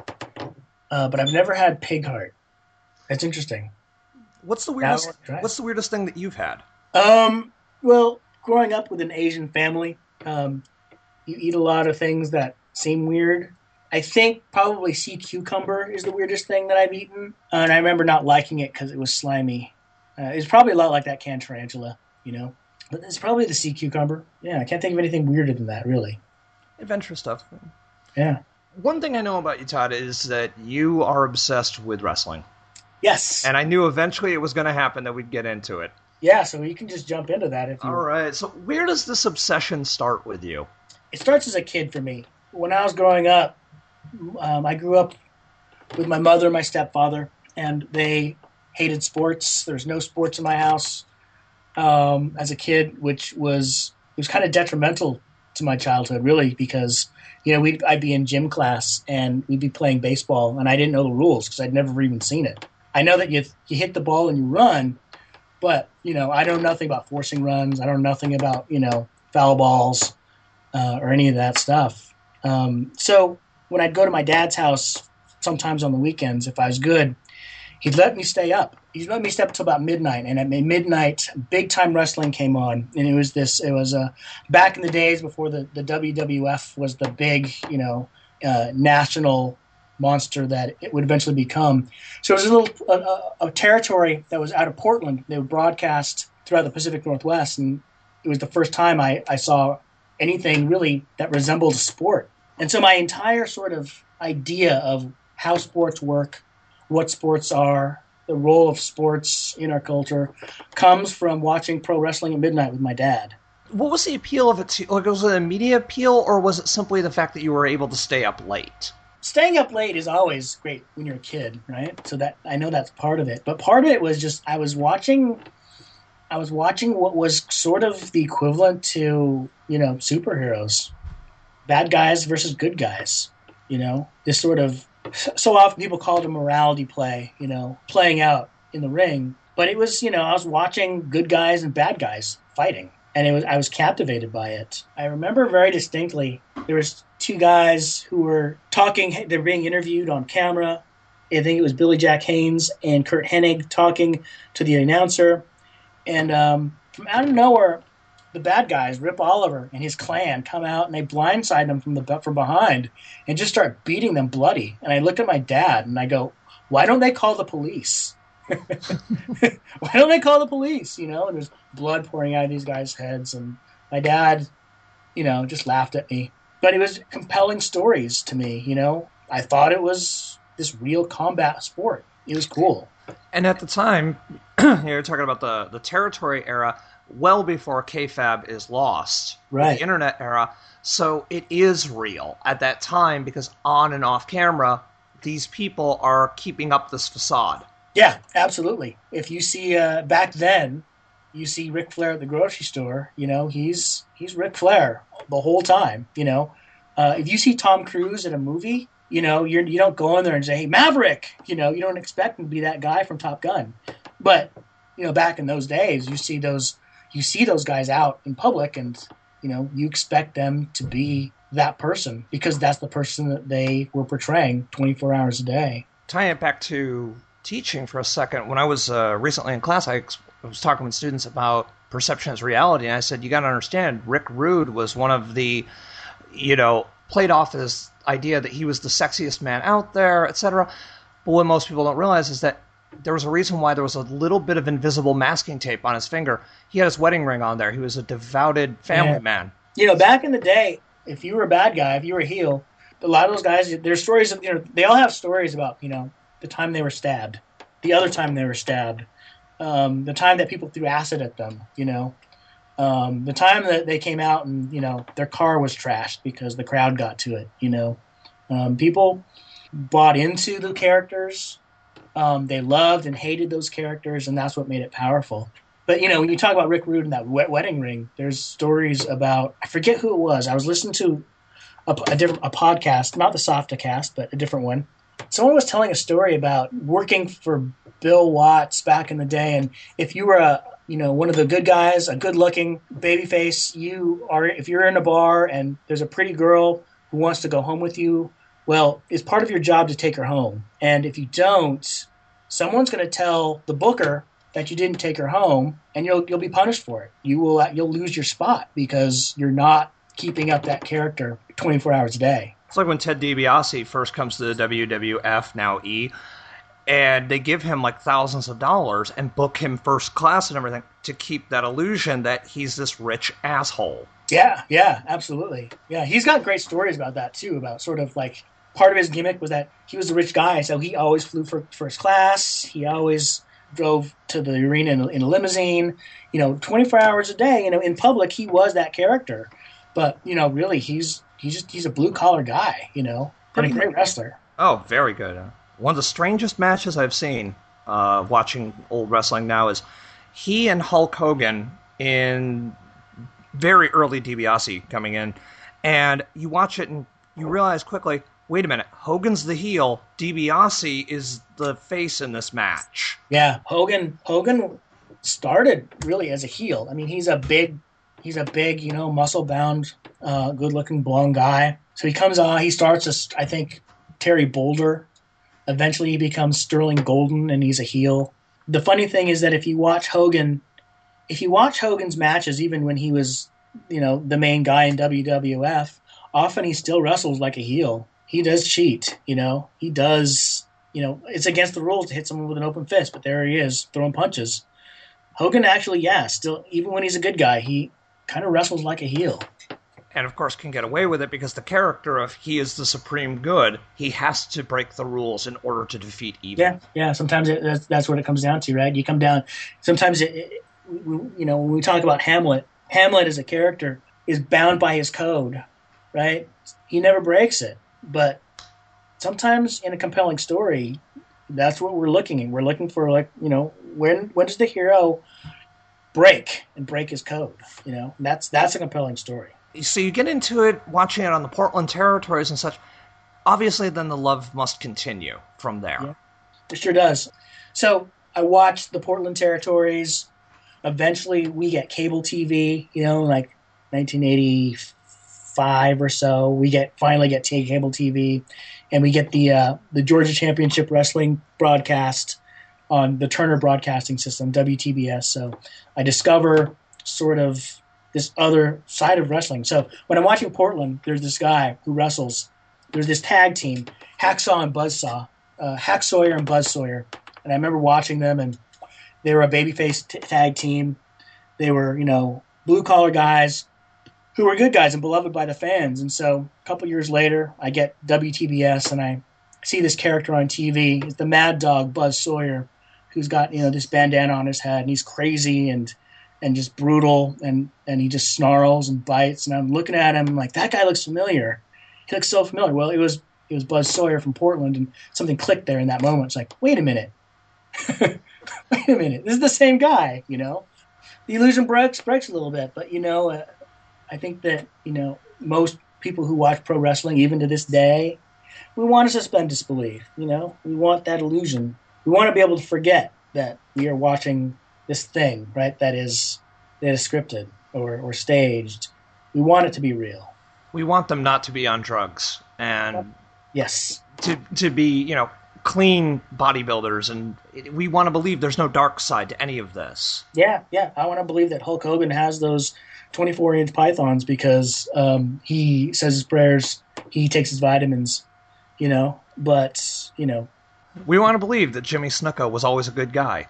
Speaker 2: uh, but I've never had pig heart. That's interesting.
Speaker 1: What's the weirdest? What's the weirdest thing that you've had?
Speaker 2: Um. Well, growing up with an Asian family, um, you eat a lot of things that seem weird. I think probably sea cucumber is the weirdest thing that I've eaten, uh, and I remember not liking it because it was slimy. Uh, it's probably a lot like that canned tarantula. You know, but it's probably the sea cucumber. Yeah, I can't think of anything weirder than that, really.
Speaker 1: Adventure stuff.
Speaker 2: Yeah.
Speaker 1: One thing I know about you, Todd, is that you are obsessed with wrestling.
Speaker 2: Yes.
Speaker 1: And I knew eventually it was going to happen that we'd get into it.
Speaker 2: Yeah, so you can just jump into that if you
Speaker 1: All right. So where does this obsession start with you?
Speaker 2: It starts as a kid for me. When I was growing up, um, I grew up with my mother and my stepfather, and they hated sports. There was no sports in my house. Um, as a kid, which was it was kind of detrimental to my childhood, really, because you know we'd I'd be in gym class and we'd be playing baseball, and I didn't know the rules because I'd never even seen it. I know that you you hit the ball and you run, but you know I know nothing about forcing runs. I know nothing about you know foul balls. uh, or any of that stuff. Um, so when I'd go to my dad's house, sometimes on the weekends, if I was good, he'd let me stay up. He'd let me stay up until about midnight, and at midnight, big time wrestling came on, and it was this. It was uh, back in the days before the, the W W F was the big, you know, uh, national monster that it would eventually become. So it was a little a, a territory that was out of Portland. They would broadcast throughout the Pacific Northwest, and it was the first time I, I saw anything really that resembled a sport. And so my entire sort of idea of how sports work, what sports are, the role of sports in our culture, comes from watching pro wrestling at midnight with my dad.
Speaker 1: What was the appeal of it to you? Like, was it a media appeal, or was it simply the fact that you were able to stay up late?
Speaker 2: Staying up late is always great when you're a kid, right? So that I know that's part of it. But part of it was just I was watching I was watching what was sort of the equivalent to, you know, superheroes. Bad guys versus good guys, you know? This sort of, so often people call it a morality play, you know, playing out in the ring. But it was, you know, I was watching good guys and bad guys fighting. And it was I was captivated by it. I remember very distinctly there was two guys who were talking. They were being interviewed on camera. I think it was Billy Jack Haynes and Kurt Hennig talking to the announcer. And um, from out of nowhere, the bad guys, Rip Oliver and his clan, come out and they blindside them from the from behind and just start beating them bloody. And I looked at my dad and I go, "Why don't they call the police? Why don't they call the police?" You know, and there's blood pouring out of these guys' heads. And my dad, you know, just laughed at me. But it was compelling stories to me, you know. I thought it was this real combat sport. It was cool.
Speaker 1: And at the time, you're talking about the, the territory era, well before kayfabe is lost.
Speaker 2: Right.
Speaker 1: The internet era. So it is real at that time because on and off camera, these people are keeping up this facade.
Speaker 2: Yeah, absolutely. If you see, uh, back then, you see Ric Flair at the grocery store, you know, he's he's Ric Flair the whole time, you know. Uh, if you see Tom Cruise in a movie, you know, you're, you don't go in there and say, "Hey, Maverick," you know, you don't expect him to be that guy from Top Gun. But, you know, back in those days, you see those you see those guys out in public and, you know, you expect them to be that person because that's the person that they were portraying twenty-four hours a day.
Speaker 1: Tying it back to teaching for a second, when I was uh, recently in class, I was talking with students about perception as reality, and I said, you got to understand, Rick Rude was one of the, you know, played off this idea that he was the sexiest man out there, et cetera. But what most people don't realize is that there was a reason why there was a little bit of invisible masking tape on his finger. He had his wedding ring on there. He was a devoted family yeah. man.
Speaker 2: You know, back in the day, if you were a bad guy, if you were a heel, a lot of those guys, their stories, you know, they all have stories about, you know, the time they were stabbed, the other time they were stabbed, um, the time that people threw acid at them, you know, um, the time that they came out and, you know, their car was trashed because the crowd got to it, you know. Um, people bought into the characters. Um, they loved and hated those characters, and that's what made it powerful. But, you know, when you talk about Rick Rude and that wet wedding ring, there's stories about, I forget who it was. I was listening to a, a different a podcast, not the Softacast, but a different one. Someone was telling a story about working for Bill Watts back in the day, and if you were a, you know, one of the good guys, a good-looking babyface, you are, if you're in a bar and there's a pretty girl who wants to go home with you, well, it's part of your job to take her home. And if you don't, someone's going to tell the booker that you didn't take her home, and you'll you'll be punished for it. You will you'll lose your spot because you're not keeping up that character twenty-four hours a day.
Speaker 1: It's like when Ted DiBiase first comes to the W W F, now E, and they give him like thousands of dollars and book him first class and everything to keep that illusion that he's this rich asshole.
Speaker 2: Yeah, yeah, absolutely. Yeah, he's got great stories about that too, about sort of like part of his gimmick was that he was a rich guy, so he always flew for first class. He always drove to the arena in a, in a limousine. You know, twenty-four hours a day. You know, in public he was that character, but you know, really he's he's just he's a blue collar guy. You know, and a great wrestler.
Speaker 1: Oh, very good. One of the strangest matches I've seen uh, watching old wrestling now is he and Hulk Hogan in very early DiBiase coming in, and you watch it and you realize quickly, wait a minute, Hogan's the heel, DiBiase is the face in this match.
Speaker 2: Yeah, Hogan Hogan started really as a heel. I mean, he's a big He's a big, you know, muscle-bound, uh, good-looking, blonde guy. So he comes on. He starts as, I think, Terry Boulder. Eventually he becomes Sterling Golden, and he's a heel. The funny thing is that if you watch Hogan, if you watch Hogan's matches, even when he was, you know, the main guy in W W F, often he still wrestles like a heel. He does cheat, you know. He does, you know, it's against the rules to hit someone with an open fist, but there he is, throwing punches. Hogan actually, yeah, still, even when he's a good guy, he kind of wrestles like a heel.
Speaker 1: And of course can get away with it because the character of he is the supreme good, he has to break the rules in order to defeat evil.
Speaker 2: Yeah, yeah, sometimes it, that's, that's what it comes down to, right? You come down, sometimes, it, it, you know, when we talk about Hamlet, Hamlet as a character is bound by his code, right? He never breaks it. But sometimes in a compelling story, that's what we're looking at. We're looking for, like, you know, when when does the hero break and break his code? You know, that's that's a compelling story.
Speaker 1: So you get into it, watching it on the Portland territories and such. Obviously, then the love must continue from there.
Speaker 2: Yeah, it sure does. So I watched the Portland territories. Eventually, we get cable T V. You know, like nineteen eighty-five or so. We get finally get cable T V, and we get the uh, the Georgia Championship Wrestling broadcast on the Turner Broadcasting System, W T B S. So I discover sort of this other side of wrestling. So when I'm watching Portland, there's this guy who wrestles. There's this tag team, Hacksaw and Buzzsaw, uh, Hack Sawyer and Buzz Sawyer. And I remember watching them, and they were a babyface t- tag team. They were, you know, blue-collar guys who were good guys and beloved by the fans. And so a couple years later, I get W T B S, and I see this character on T V. It's the Mad Dog, Buzz Sawyer, who's got, you know, this bandana on his head, and he's crazy and and just brutal, and, and he just snarls and bites. And I'm looking at him like, that guy looks familiar. He looks so familiar. Well, it was it was Buzz Sawyer from Portland, and something clicked there in that moment. It's like, wait a minute. wait a minute. This is the same guy, you know? The illusion breaks, breaks a little bit, but, you know, uh, I think that, you know, most people who watch pro wrestling, even to this day, we want to suspend disbelief, you know? We want that illusion. We want to be able to forget that we are watching this thing, right, that is that is scripted or, or staged. We want it to be real.
Speaker 1: We want them not to be on drugs and
Speaker 2: yes,
Speaker 1: to to be, you know, clean bodybuilders, and we want to believe there's no dark side to any of this.
Speaker 2: Yeah, yeah. I want to believe that Hulk Hogan has those twenty-four inch pythons because um, he says his prayers, he takes his vitamins, you know. But, you know.
Speaker 1: We want to believe that Jimmy Snuka was always a good guy.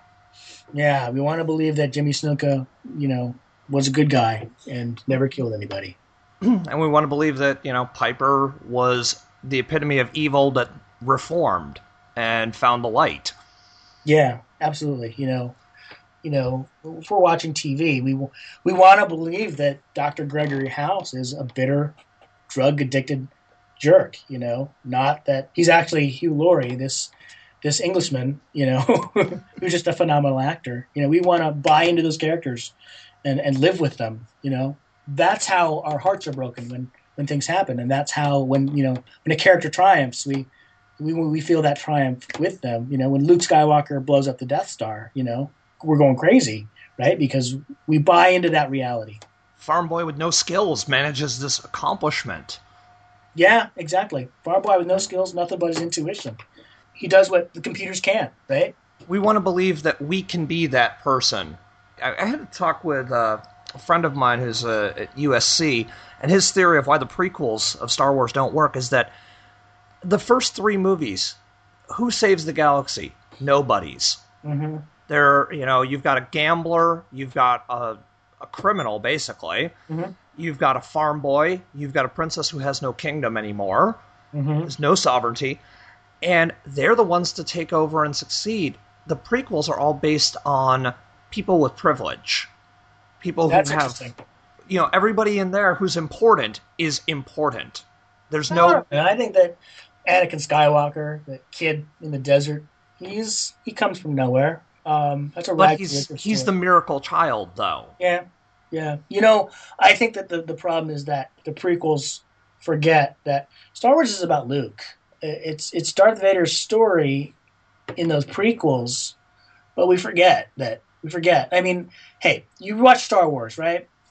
Speaker 2: Yeah, we want to believe that Jimmy Snuka, you know, was a good guy and never killed anybody.
Speaker 1: And we want to believe that, you know, Piper was the epitome of evil that reformed and found the light.
Speaker 2: Yeah, absolutely. You know, you know, if we're watching T V, we we want to believe that Doctor Gregory House is a bitter, drug-addicted jerk. You know, not that he's actually Hugh Laurie, this this Englishman, you know, who's just a phenomenal actor. You know, we want to buy into those characters and, and live with them. You know, that's how our hearts are broken when, when things happen, and that's how when you know when a character triumphs, we we we feel that triumph with them. You know, when Luke Skywalker blows up the Death Star, you know, we're going crazy, right? Because we buy into that reality.
Speaker 1: Farm boy with no skills manages this accomplishment.
Speaker 2: Yeah, exactly. Farm boy with no skills, nothing but his intuition. He does what the computers can't, right?
Speaker 1: We want to believe that we can be that person. I, I had a talk with uh, a friend of mine who's uh, at U S C, and his theory of why the prequels of Star Wars don't work is that the first three movies, who saves the galaxy? Nobody's.
Speaker 2: Mm-hmm.
Speaker 1: They're, you know, you've got a gambler, you've got a, a criminal, basically.
Speaker 2: Mm-hmm.
Speaker 1: You've got a farm boy, you've got a princess who has no kingdom anymore.
Speaker 2: Mm-hmm.
Speaker 1: There's no sovereignty. And they're the ones to take over and succeed. The prequels are all based on people with privilege. People who
Speaker 2: That's
Speaker 1: have, you know, everybody in there who's important is important. There's no...
Speaker 2: And I think that Anakin Skywalker, the kid in the desert, he's he comes from nowhere. Um, that's a
Speaker 1: but he's he's the miracle child, though.
Speaker 2: Yeah, yeah. You know, I think that the, the problem is that the prequels forget that Star Wars is about Luke. It's it's Darth Vader's story in those prequels, but we forget that. We forget. I mean, hey, you watch Star Wars, right?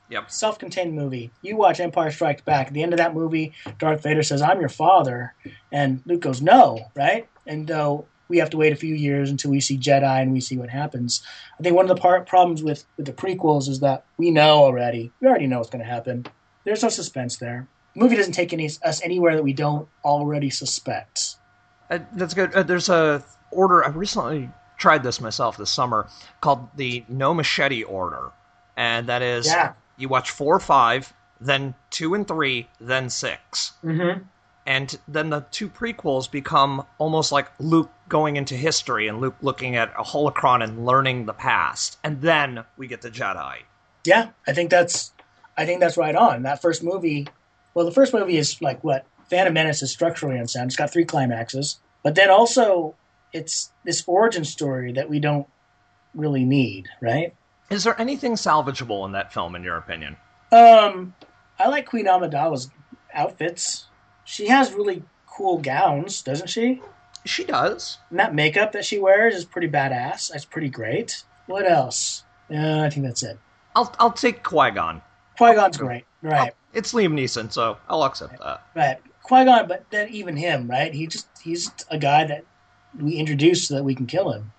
Speaker 1: Yep.
Speaker 2: Self-contained movie. You watch Empire Strikes Back. At the end of that movie, Darth Vader says, "I'm your father," and Luke goes, "No," right? And though we have to wait a few years until we see Jedi and we see what happens. I think one of the part problems with, with the prequels is that we know already. We already know what's going to happen. There's no suspense there. The movie doesn't take any, us anywhere that we don't already suspect.
Speaker 1: Uh, that's good. Uh, there's a order. I recently tried this myself this summer called the No Machete Order. And that is,
Speaker 2: yeah.
Speaker 1: you watch four or five, then two and three, then six.
Speaker 2: Mm-hmm.
Speaker 1: And then the two prequels become almost like Luke going into history and Luke looking at a holocron and learning the past. And then we get the Jedi.
Speaker 2: Yeah, I think that's I think that's right on. That first movie, well, the first movie is like what? Phantom Menace is structurally unsound. It's got three climaxes. But then also, it's this origin story that we don't really need, right?
Speaker 1: Is there anything salvageable in that film, in your opinion?
Speaker 2: Um, I like Queen Amidala's outfits. She has really cool gowns, doesn't she?
Speaker 1: She does.
Speaker 2: And that makeup that she wears is pretty badass. That's pretty great. What else? Uh, I think that's it.
Speaker 1: I'll I'll take Qui-Gon.
Speaker 2: Qui-Gon's great, right?
Speaker 1: Oh, it's Liam Neeson, so I'll accept
Speaker 2: right.
Speaker 1: that.
Speaker 2: Right, Qui-Gon, but then even him, right? He just he's a guy that we introduce so that we can kill him.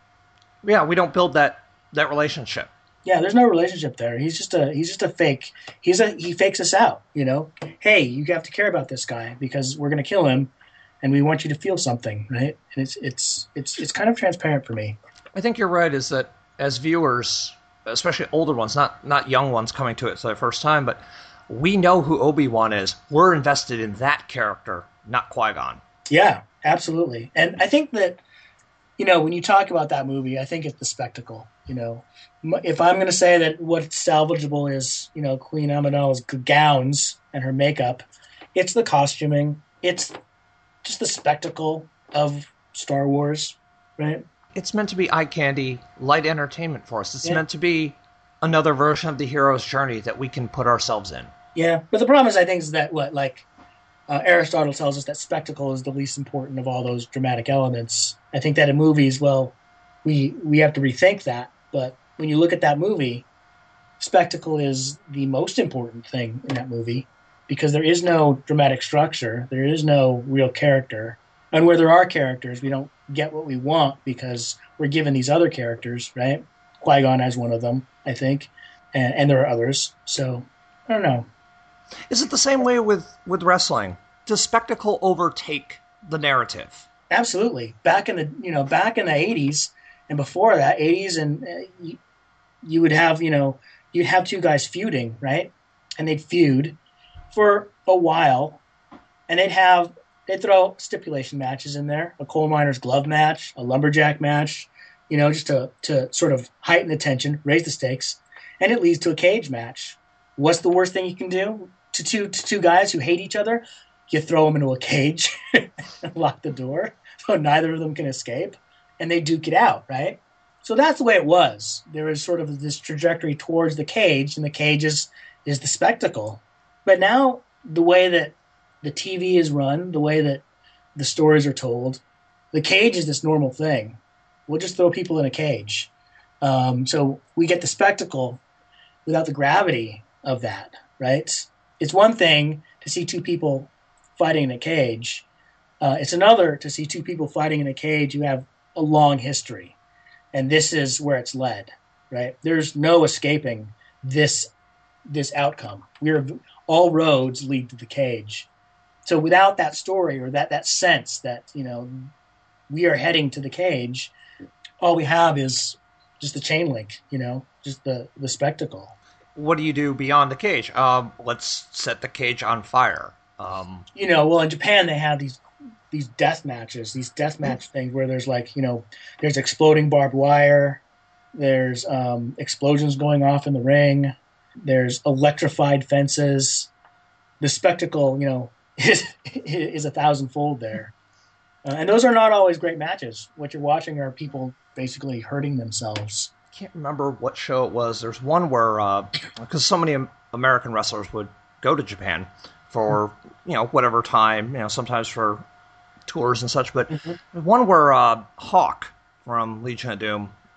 Speaker 1: Yeah, we don't build that that relationship.
Speaker 2: Yeah, there's no relationship there. He's just a he's just a fake. He's a he fakes us out, you know. Hey, you have to care about this guy because we're gonna kill him, and we want you to feel something, right? And it's it's it's it's kind of transparent for me.
Speaker 1: I think you're right. Is that as viewers, especially older ones, not not young ones coming to it for the first time, but we know who Obi-Wan is. We're invested in that character, not Qui-Gon.
Speaker 2: Yeah, absolutely. And I think that, you know, when you talk about that movie, I think it's the spectacle. You know, if I'm going to say that what's salvageable is, you know, Queen Amidala's gowns and her makeup, it's the costuming. It's just the spectacle of Star Wars, right?
Speaker 1: It's meant to be eye candy, light entertainment for us. It's
Speaker 2: yeah.
Speaker 1: meant to be another version of the hero's journey that we can put ourselves in.
Speaker 2: Yeah, but the problem is, I think, is that what, like, uh, Aristotle tells us that spectacle is the least important of all those dramatic elements. I think that in movies, well, we we have to rethink that. But when you look at that movie, spectacle is the most important thing in that movie because there is no dramatic structure. There is no real character. And where there are characters, we don't get what we want because we're given these other characters, right? Qui-Gon as one of them, I think. And, and there are others. So, I don't know.
Speaker 1: Is it the same way with, with wrestling? Does spectacle overtake the narrative?
Speaker 2: Absolutely. Back in the, you know, back in the eighties, and before that, eighties, and uh, you, you would have, you know, you'd have two guys feuding, right? And they'd feud for a while, and they'd have, they'd throw stipulation matches in there, a coal miner's glove match, a lumberjack match, you know, just to, to sort of heighten the tension, raise the stakes, and it leads to a cage match. What's the worst thing you can do to two, to two guys who hate each other? You throw them into a cage and lock the door so neither of them can escape. And they duke it out, right? So that's the way it was. There is sort of this trajectory towards the cage, and the cage is, is the spectacle. But now the way that the T V is run, the way that the stories are told, the cage is this normal thing. We'll just throw people in a cage. Um, so we get the spectacle without the gravity of that, right? It's one thing to see two people fighting in a cage. Uh, it's another to see two people fighting in a cage who have a long history, and this is where it's led, right? There's no escaping this this outcome. We're all roads lead to the cage. So without that story or that that sense that, you know, we are heading to the cage, all we have is just the chain link, you know, just the the spectacle.
Speaker 1: What do you do beyond the cage? Um, let's set the cage on fire. Um,
Speaker 2: you know, well, in Japan they have these. these death matches, these death match things where there's like, you know, there's exploding barbed wire, there's um, explosions going off in the ring, there's electrified fences. The spectacle, you know, is, is a thousandfold there. Uh, and those are not always great matches. What you're watching are people basically hurting themselves.
Speaker 1: I can't remember what show it was. There's one where, uh, because so many American wrestlers would go to Japan for, you know, whatever time, you know, sometimes for tours and such, but mm-hmm. one where uh, Hawk from Legion of Doom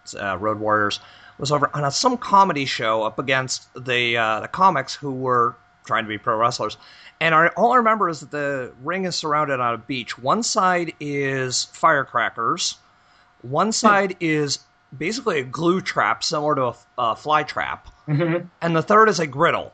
Speaker 1: uh, Road Warriors, was over on a, some comedy show up against the uh, the comics who were trying to be pro wrestlers. And I, all I remember is that the ring is surrounded on a beach. One side is firecrackers. One side is basically a glue trap similar to a, a fly trap.
Speaker 2: Mm-hmm.
Speaker 1: And the third is a griddle,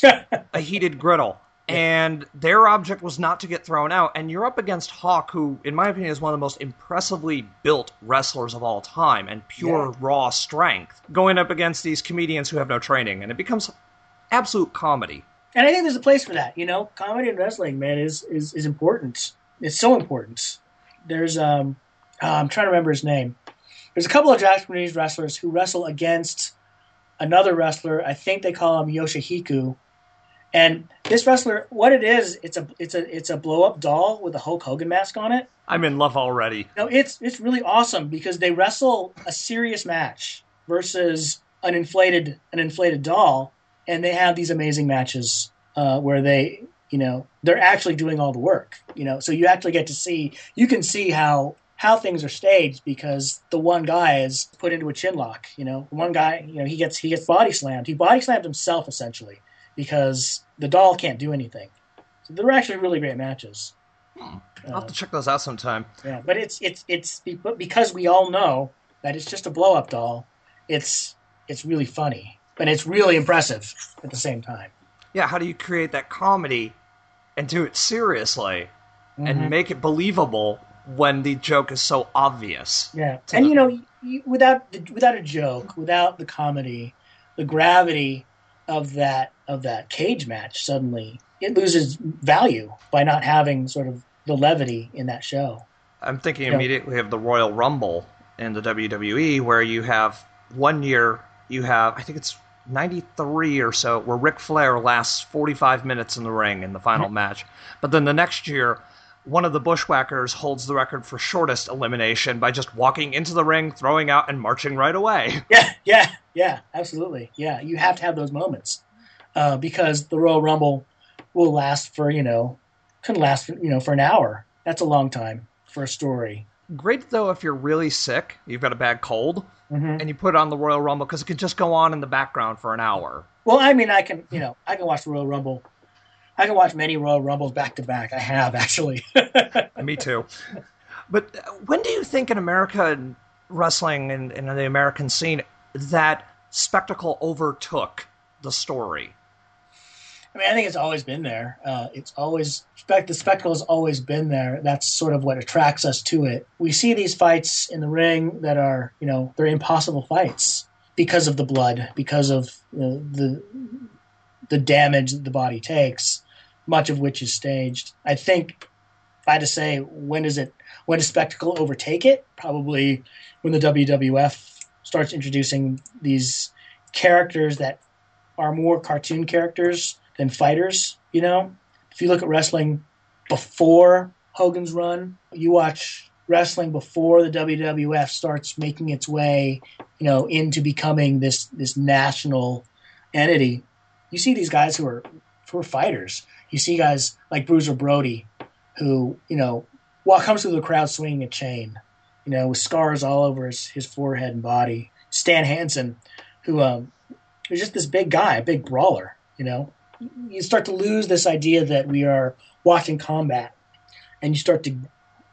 Speaker 1: a heated griddle. And their object was not to get thrown out. And you're up against Hawk, who, in my opinion, is one of the most impressively built wrestlers of all time and pure yeah. raw strength, going up against these comedians who have no training. And it becomes absolute comedy.
Speaker 2: And I think there's a place for that, you know? Comedy in wrestling, man, is is, is important. It's so important. There's, um, uh, I'm trying to remember his name. There's a couple of Japanese wrestlers who wrestle against another wrestler. I think they call him Yoshihiko. And this wrestler, what it is, it's a it's a it's a blow up doll with a Hulk Hogan mask on it.
Speaker 1: I'm in love already.
Speaker 2: No, it's it's really awesome because they wrestle a serious match versus an inflated an inflated doll. And they have these amazing matches uh, where they, you know, they're actually doing all the work, you know. So you actually get to see, you can see how how things are staged because the one guy is put into a chin lock, you know. One guy, you know, he gets he gets body slammed. He body slammed himself essentially because the doll can't do anything. So they're actually really great matches.
Speaker 1: Hmm. I'll have to check those out sometime.
Speaker 2: Yeah, but it's it's it's because we all know that it's just a blow up doll. It's it's really funny. But it's really impressive at the same time.
Speaker 1: Yeah, how do you create that comedy and do it seriously mm-hmm. and make it believable when the joke is so obvious?
Speaker 2: Yeah, and the... you know, you, without the, without a joke, without the comedy, the gravity of that of that cage match suddenly it loses value by not having sort of the levity in that show.
Speaker 1: I'm thinking you immediately know? of the Royal Rumble in the W W E, where you have one year you have I think it's ninety-three or so, where Ric Flair lasts forty-five minutes in the ring in the final mm-hmm. match. But then the next year, one of the Bushwhackers holds the record for shortest elimination by just walking into the ring, throwing out, and marching right away.
Speaker 2: Yeah, yeah, yeah, absolutely. Yeah, you have to have those moments uh, because the Royal Rumble will last for, you know, can last, for, you know, for an hour. That's a long time for a story.
Speaker 1: Great, though, if you're really sick, you've got a bad cold, mm-hmm. and you put on the Royal Rumble, because it can just go on in the background for an hour.
Speaker 2: Well, I mean, I can, you know, I can watch the Royal Rumble. I can watch many Royal Rumbles back to back. I have, actually.
Speaker 1: Me too. But when do you think in America and wrestling and in, in the American scene that spectacle overtook the story?
Speaker 2: I mean, I think it's always been there. Uh, it's always the spectacle has always been there. That's sort of what attracts us to it. We see these fights in the ring that are, you know, they're impossible fights because of the blood, because of you know, the the damage that the body takes, much of which is staged. I think, if I had to say, when does it, when does spectacle overtake it? Probably when the W W F starts introducing these characters that are more cartoon characters than fighters, you know? If you look at wrestling before Hogan's run, you watch wrestling before the W W F starts making its way, you know, into becoming this this national entity. You see these guys who are who are fighters. You see guys like Bruiser Brody, who, you know, walk comes through the crowd swinging a chain, you know, with scars all over his, his forehead and body. Stan Hansen, who um, was just this big guy, a big brawler, you know. You start to lose this idea that we are watching combat, and you start to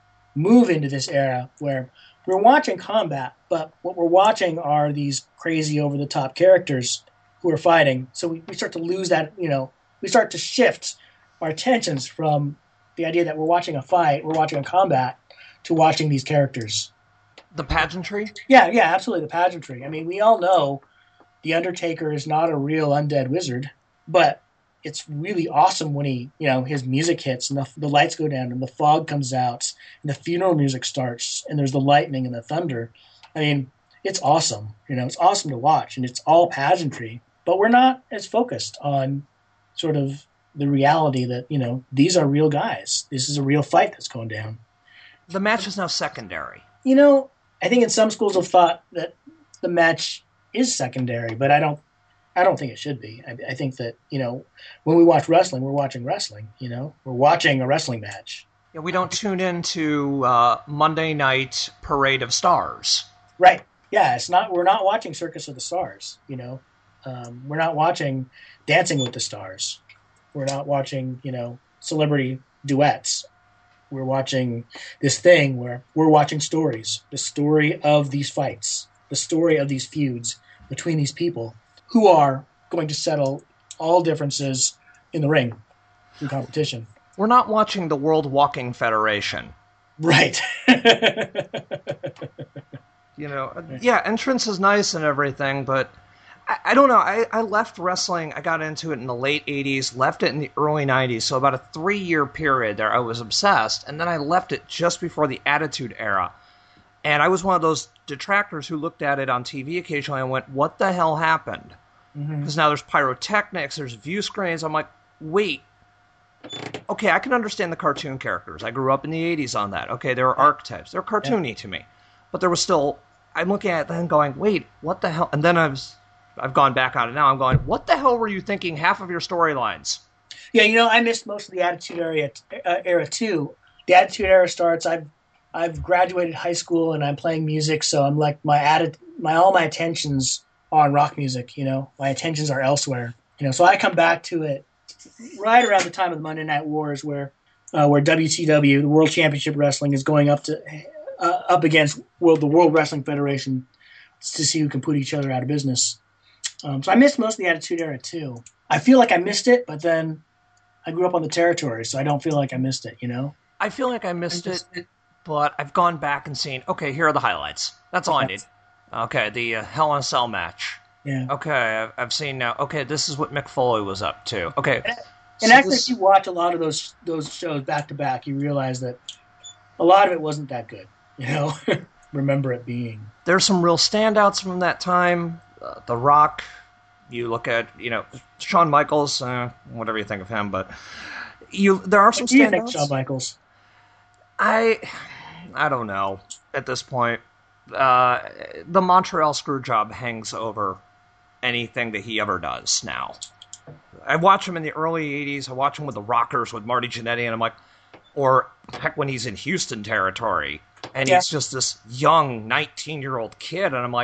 Speaker 2: move into this era where we're watching combat, but what we're watching are these crazy over-the-top characters who are fighting. So we, we start to lose that, you know, we start to shift our attentions from the idea that we're watching a fight, we're watching a combat, to watching these characters.
Speaker 1: The pageantry?
Speaker 2: Yeah, yeah, absolutely, the pageantry. I mean, we all know The Undertaker is not a real undead wizard, but it's really awesome when he, you know, his music hits and the, the lights go down and the fog comes out and the funeral music starts and there's the lightning and the thunder. I mean, it's awesome. You know, it's awesome to watch and it's all pageantry, but we're not as focused on sort of the reality that, you know, these are real guys. This is a real fight that's going down.
Speaker 1: The match is now secondary.
Speaker 2: You know, I think in some schools of thought that the match is secondary, but I don't I don't think it should be. I, I think that, you know, when we watch wrestling, we're watching wrestling, you know? We're watching a wrestling match.
Speaker 1: Yeah, we don't tune into uh, Monday Night Parade of Stars.
Speaker 2: Right. Yeah, it's not. We're not watching Circus of the Stars. You know, um, we're not watching Dancing with the Stars. We're not watching, you know, celebrity duets. We're watching this thing where we're watching stories, the story of these fights, the story of these feuds between these people who are going to settle all differences in the ring in competition.
Speaker 1: We're not watching the World Walking Federation.
Speaker 2: Right.
Speaker 1: You know, yeah, entrance is nice and everything, but I, I don't know. I, I left wrestling, I got into it in the late eighties, left it in the early nineties, so about a three-year period there I was obsessed, and then I left it just before the Attitude Era. And I was one of those detractors who looked at it on T V occasionally and went, what the hell happened? Because mm-hmm. now there's pyrotechnics, there's view screens. I'm like, wait. Okay, I can understand the cartoon characters. I grew up in the eighties on that. Okay, there are archetypes. They're cartoony yeah. to me. But there was still... I'm looking at it and going, wait, what the hell? And then I've, I've gone back on it now. I'm going, what the hell were you thinking half of your storylines?
Speaker 2: Yeah, you know, I missed most of the Attitude Era, uh, era too. The Attitude Era starts, I've I've graduated high school and I'm playing music, so I'm like, my atti- my all my attentions are on rock music, you know? My attentions are elsewhere. You know, so I come back to it right around the time of the Monday Night Wars where uh, where W C W, the World Championship Wrestling, is going up to... Uh, up against world, the World Wrestling Federation to see who can put each other out of business. Um, so I missed most of the Attitude Era too. I feel like I missed it, but then I grew up on the territory, so I don't feel like I missed it, you know?
Speaker 1: I feel like I missed I just, it, but I've gone back and seen, okay, here are the highlights. That's all I need. Okay, the uh, Hell in a Cell match.
Speaker 2: Yeah.
Speaker 1: Okay, I've, I've seen now, okay, this is what Mick Foley was up to. Okay.
Speaker 2: And, and so actually, this... if you watch a lot of those those shows back to back, you realize that a lot of it wasn't that good. You know, remember it being.
Speaker 1: There's some real standouts from that time. Uh, the Rock, you look at, you know, Shawn Michaels, uh, whatever you think of him, but you there are some
Speaker 2: what do
Speaker 1: standouts.
Speaker 2: You think, Shawn Michaels?
Speaker 1: I, I don't know at this point. Uh, the Montreal Screwjob hangs over anything that he ever does now. I watch him in the early eighties. I watch him with the Rockers with Marty Jannetty, and I'm like, or heck, when he's in Houston territory. And yeah. he's just this young nineteen-year-old kid, and I'm like,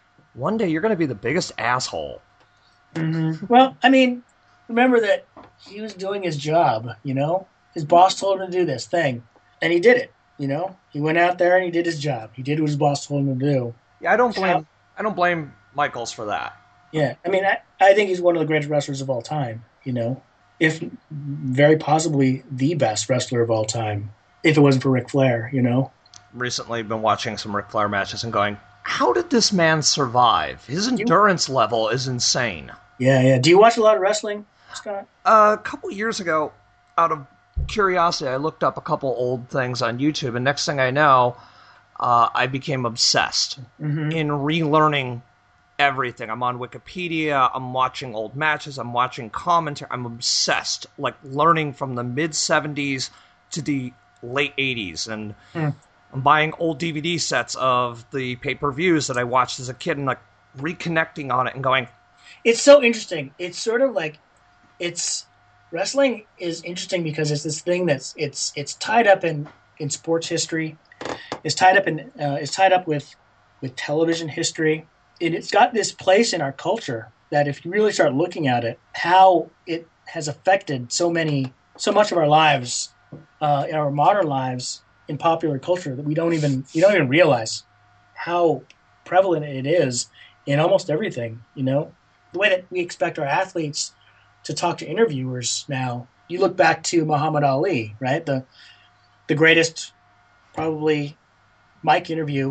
Speaker 1: one day you're going to be the biggest asshole.
Speaker 2: Mm-hmm. Well, I mean, remember that he was doing his job, you know? His boss told him to do this thing, and he did it, you know? He went out there and he did his job. He did what his boss told him to do.
Speaker 1: Yeah, I don't blame I don't blame Michaels for that.
Speaker 2: Yeah, I mean, I, I think he's one of the greatest wrestlers of all time, you know? If very possibly the best wrestler of all time, if it wasn't for Ric Flair, you know?
Speaker 1: Recently been watching some Ric Flair matches and going, how did this man survive? His endurance level is insane.
Speaker 2: Yeah, yeah. Do you watch a lot of wrestling, Scott?
Speaker 1: Uh, a couple years ago, out of curiosity, I looked up a couple old things on YouTube, and next thing I know, uh, I became obsessed mm-hmm. in relearning everything. I'm on Wikipedia, I'm watching old matches, I'm watching commentary, I'm obsessed, like learning from the mid-seventies to the late eighties, and... Mm. I'm buying old D V D sets of the pay-per-views that I watched as a kid and like reconnecting on it and going...
Speaker 2: It's so interesting. It's sort of like... it's wrestling is interesting because it's this thing that's... It's it's tied up in, in sports history. It's tied up in... Uh, it's tied up with, with television history. And it's got this place in our culture that if you really start looking at it, how it has affected so many... so much of our lives, uh, in our modern lives... in popular culture that we don't even we don't even realize how prevalent it is in almost everything, you know? The way that we expect our athletes to talk to interviewers now. You look back to Muhammad Ali, right? The the greatest probably mic interview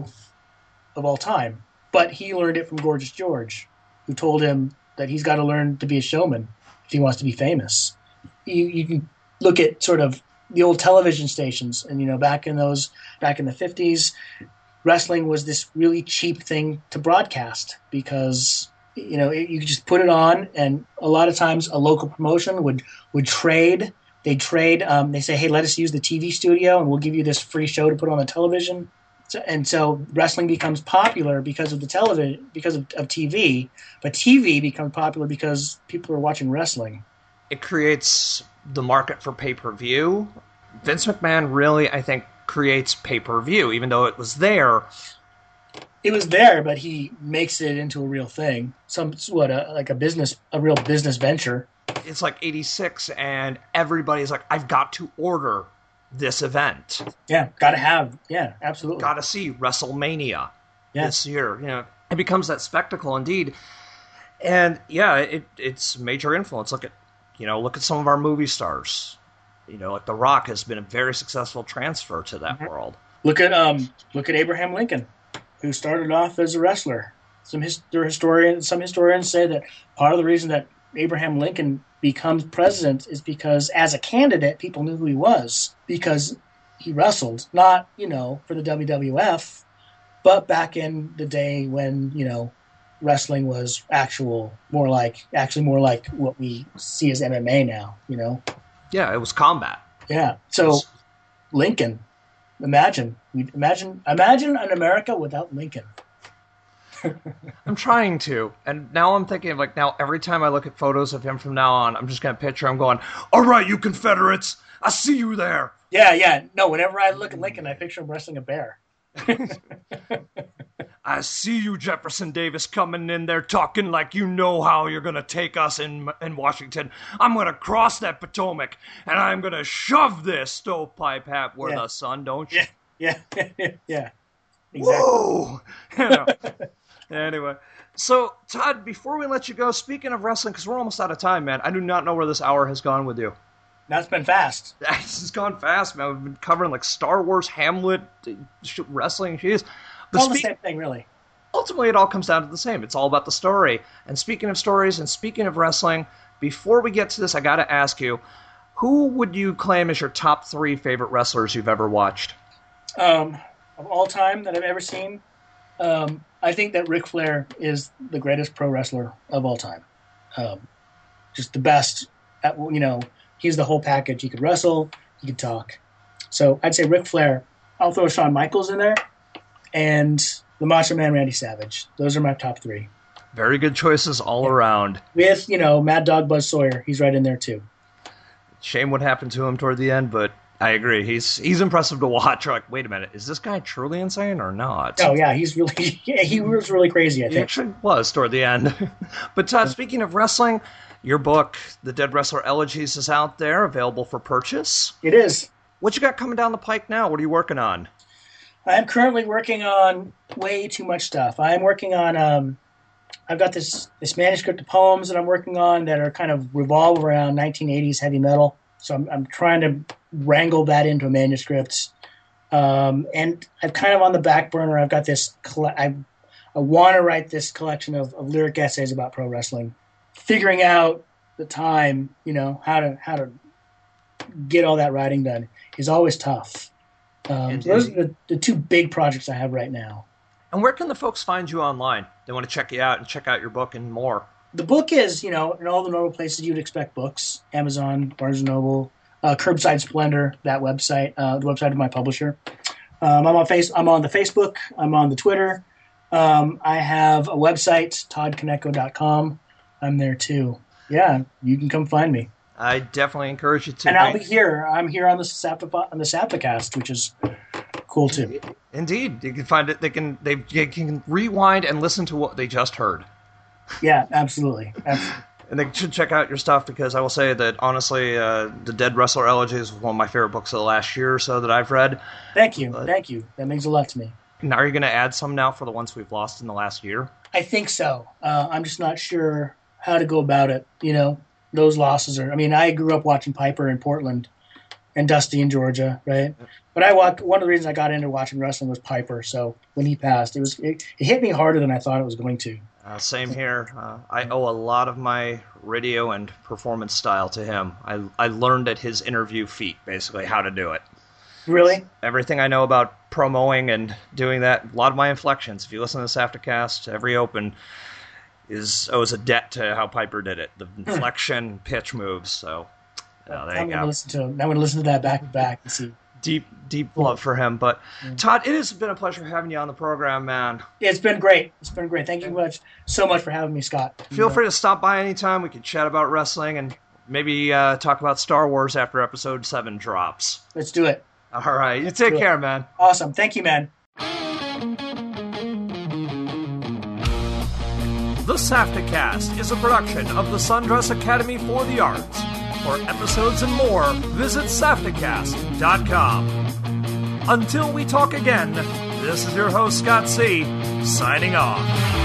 Speaker 2: of all time. But he learned it from Gorgeous George, who told him that he's got to learn to be a showman if he wants to be famous. You you can look at sort of the old television stations, and you know, back in those, back in the fifties, wrestling was this really cheap thing to broadcast because you know it, you could just put it on, and a lot of times a local promotion would would trade. They trade. Um, they say, "Hey, let us use the T V studio, and we'll give you this free show to put on the television." So, and so wrestling becomes popular because of the television, because of, of T V. But T V becomes popular because people are watching wrestling.
Speaker 1: It creates the market for pay-per-view. Vince McMahon really, I think, creates pay-per-view, even though it was there.
Speaker 2: it was there, but he makes it into a real thing. Some what a, like a business, a real business venture.
Speaker 1: It's like eighty-six, and everybody's like, I've got to order this event.
Speaker 2: Yeah, got to have. Yeah, absolutely.
Speaker 1: Got to see WrestleMania
Speaker 2: yeah.
Speaker 1: this year. You know, it becomes that spectacle indeed. And yeah, it it's major influence. Look at, you know, look at some of our movie stars. You know, like The Rock has been a very successful transfer to that mm-hmm. world.
Speaker 2: Look at um, look at Abraham Lincoln, who started off as a wrestler. Some his, historians, some historians say that part of the reason that Abraham Lincoln becomes president is because, as a candidate, people knew who he was because he wrestled, not you know for the W W F, but back in the day when you know. Wrestling was actual, more like actually more like what we see as M M A now, you know.
Speaker 1: Yeah, it was combat.
Speaker 2: Yeah. So Lincoln, imagine, imagine, imagine an America without Lincoln.
Speaker 1: I'm trying to, and now I'm thinking of like now every time I look at photos of him from now on, I'm just gonna picture him going, "All right, you Confederates, I see you there."
Speaker 2: Yeah, yeah. No, whenever I look at Lincoln, I picture him wrestling a bear.
Speaker 1: I see you, Jefferson Davis, coming in there talking like you know how you're going to take us in in Washington. I'm going to cross that Potomac, and I'm going to shove this stovepipe hat where
Speaker 2: yeah.
Speaker 1: the sun don't you?
Speaker 2: Yeah, yeah, yeah. Exactly.
Speaker 1: Whoa! You know. Anyway, so, Todd, before we let you go, speaking of wrestling, because we're almost out of time, man, I do not know where this hour has gone with you.
Speaker 2: That's been fast.
Speaker 1: This has gone fast, man. We've been covering like Star Wars, Hamlet, wrestling. Jeez.
Speaker 2: But all the spe- same thing, really.
Speaker 1: Ultimately, it all comes down to the same. It's all about the story. And speaking of stories and speaking of wrestling, before we get to this, I got to ask you, who would you claim as your top three favorite wrestlers you've ever watched?
Speaker 2: Um, of all time that I've ever seen, um, I think that Ric Flair is the greatest pro wrestler of all time. Um, just the best. At, you know, he's the whole package. He could wrestle. He could talk. So I'd say Ric Flair. I'll throw Shawn Michaels in there. And the Macho Man Randy Savage. Those are my top three.
Speaker 1: Very good choices all yeah. around.
Speaker 2: With, you know, Mad Dog Buzz Sawyer. He's right in there, too.
Speaker 1: Shame what happened to him toward the end, but I agree. He's he's impressive to watch. You're like, wait a minute, is this guy truly insane or not?
Speaker 2: Oh, yeah, he's really, yeah, he was really crazy, I think.
Speaker 1: He actually was toward the end. But, Todd, speaking of wrestling, your book, The Dead Wrestler Elegies, is out there, available for purchase.
Speaker 2: It is.
Speaker 1: What you got coming down the pike now? What are you working on?
Speaker 2: I'm currently working on way too much stuff. I'm working on, um, I've got this, this manuscript of poems that I'm working on that are kind of revolve around nineteen eighties heavy metal. So I'm, I'm trying to wrangle that into a manuscript. Um, and I've kind of on the back burner, I've got this, I, I want to write this collection of, of lyric essays about pro wrestling. Figuring out the time, you know, how to, how to get all that writing done is always tough. Um, so those are the, the two big projects I have right now.
Speaker 1: And where can the folks find you online? They want to check you out and check out your book and more.
Speaker 2: The book is, you know, in all the normal places you'd expect books. Amazon, Barnes and Noble, uh, Curbside Splendor, that website, uh, the website of my publisher. Um, I'm on face. I'm on the Facebook. I'm on the Twitter. Um, I have a website, todd konecko dot com. I'm there too. Yeah, you can come find me.
Speaker 1: I definitely encourage you to.
Speaker 2: And I'll be here. I'm here on the Sapta, on the Saptacast, which is cool too.
Speaker 1: Indeed, you can find it. They can they, they can rewind and listen to what they just heard.
Speaker 2: Yeah, absolutely. absolutely.
Speaker 1: And they should check out your stuff because I will say that honestly, uh, The Dead Wrestler Elegy is one of my favorite books of the last year or so that I've read.
Speaker 2: Thank you,
Speaker 1: but,
Speaker 2: thank you. That means a lot to me.
Speaker 1: Now, are you going to add some now for the ones we've lost in the last year?
Speaker 2: I think so. Uh, I'm just not sure how to go about it. You know. Those losses are, I mean, I grew up watching Piper in Portland and Dusty in Georgia, right? But I walked, one of the reasons I got into watching wrestling was Piper. So when he passed, it was it, it hit me harder than I thought it was going to.
Speaker 1: Uh, same here. Uh, I owe a lot of my radio and performance style to him. I I learned at his interview feet, basically, how to do it.
Speaker 2: Really?
Speaker 1: Everything I know about promoing and doing that, a lot of my inflections. If you listen to this Aftercast, every open is owes a debt to how Piper did it. The inflection, hmm. pitch moves. So, you know, there
Speaker 2: I'm
Speaker 1: you
Speaker 2: gonna
Speaker 1: go.
Speaker 2: Listen to, I'm going to listen to that back to back and see.
Speaker 1: Deep, deep love for him. But, yeah. Todd, it has been a pleasure having you on the program, man.
Speaker 2: It's been great. It's been great. Thank you much, so much for having me, Scott.
Speaker 1: Feel free to stop by anytime. We can chat about wrestling and maybe uh, talk about Star Wars after Episode seven drops.
Speaker 2: Let's do it.
Speaker 1: All right. You take care, man.
Speaker 2: Awesome. Thank you, man.
Speaker 1: The SAFTAcast is a production of the Sundress Academy for the Arts. For episodes and more, visit saftacast dot com. Until we talk again, this is your host, Scott C., signing off.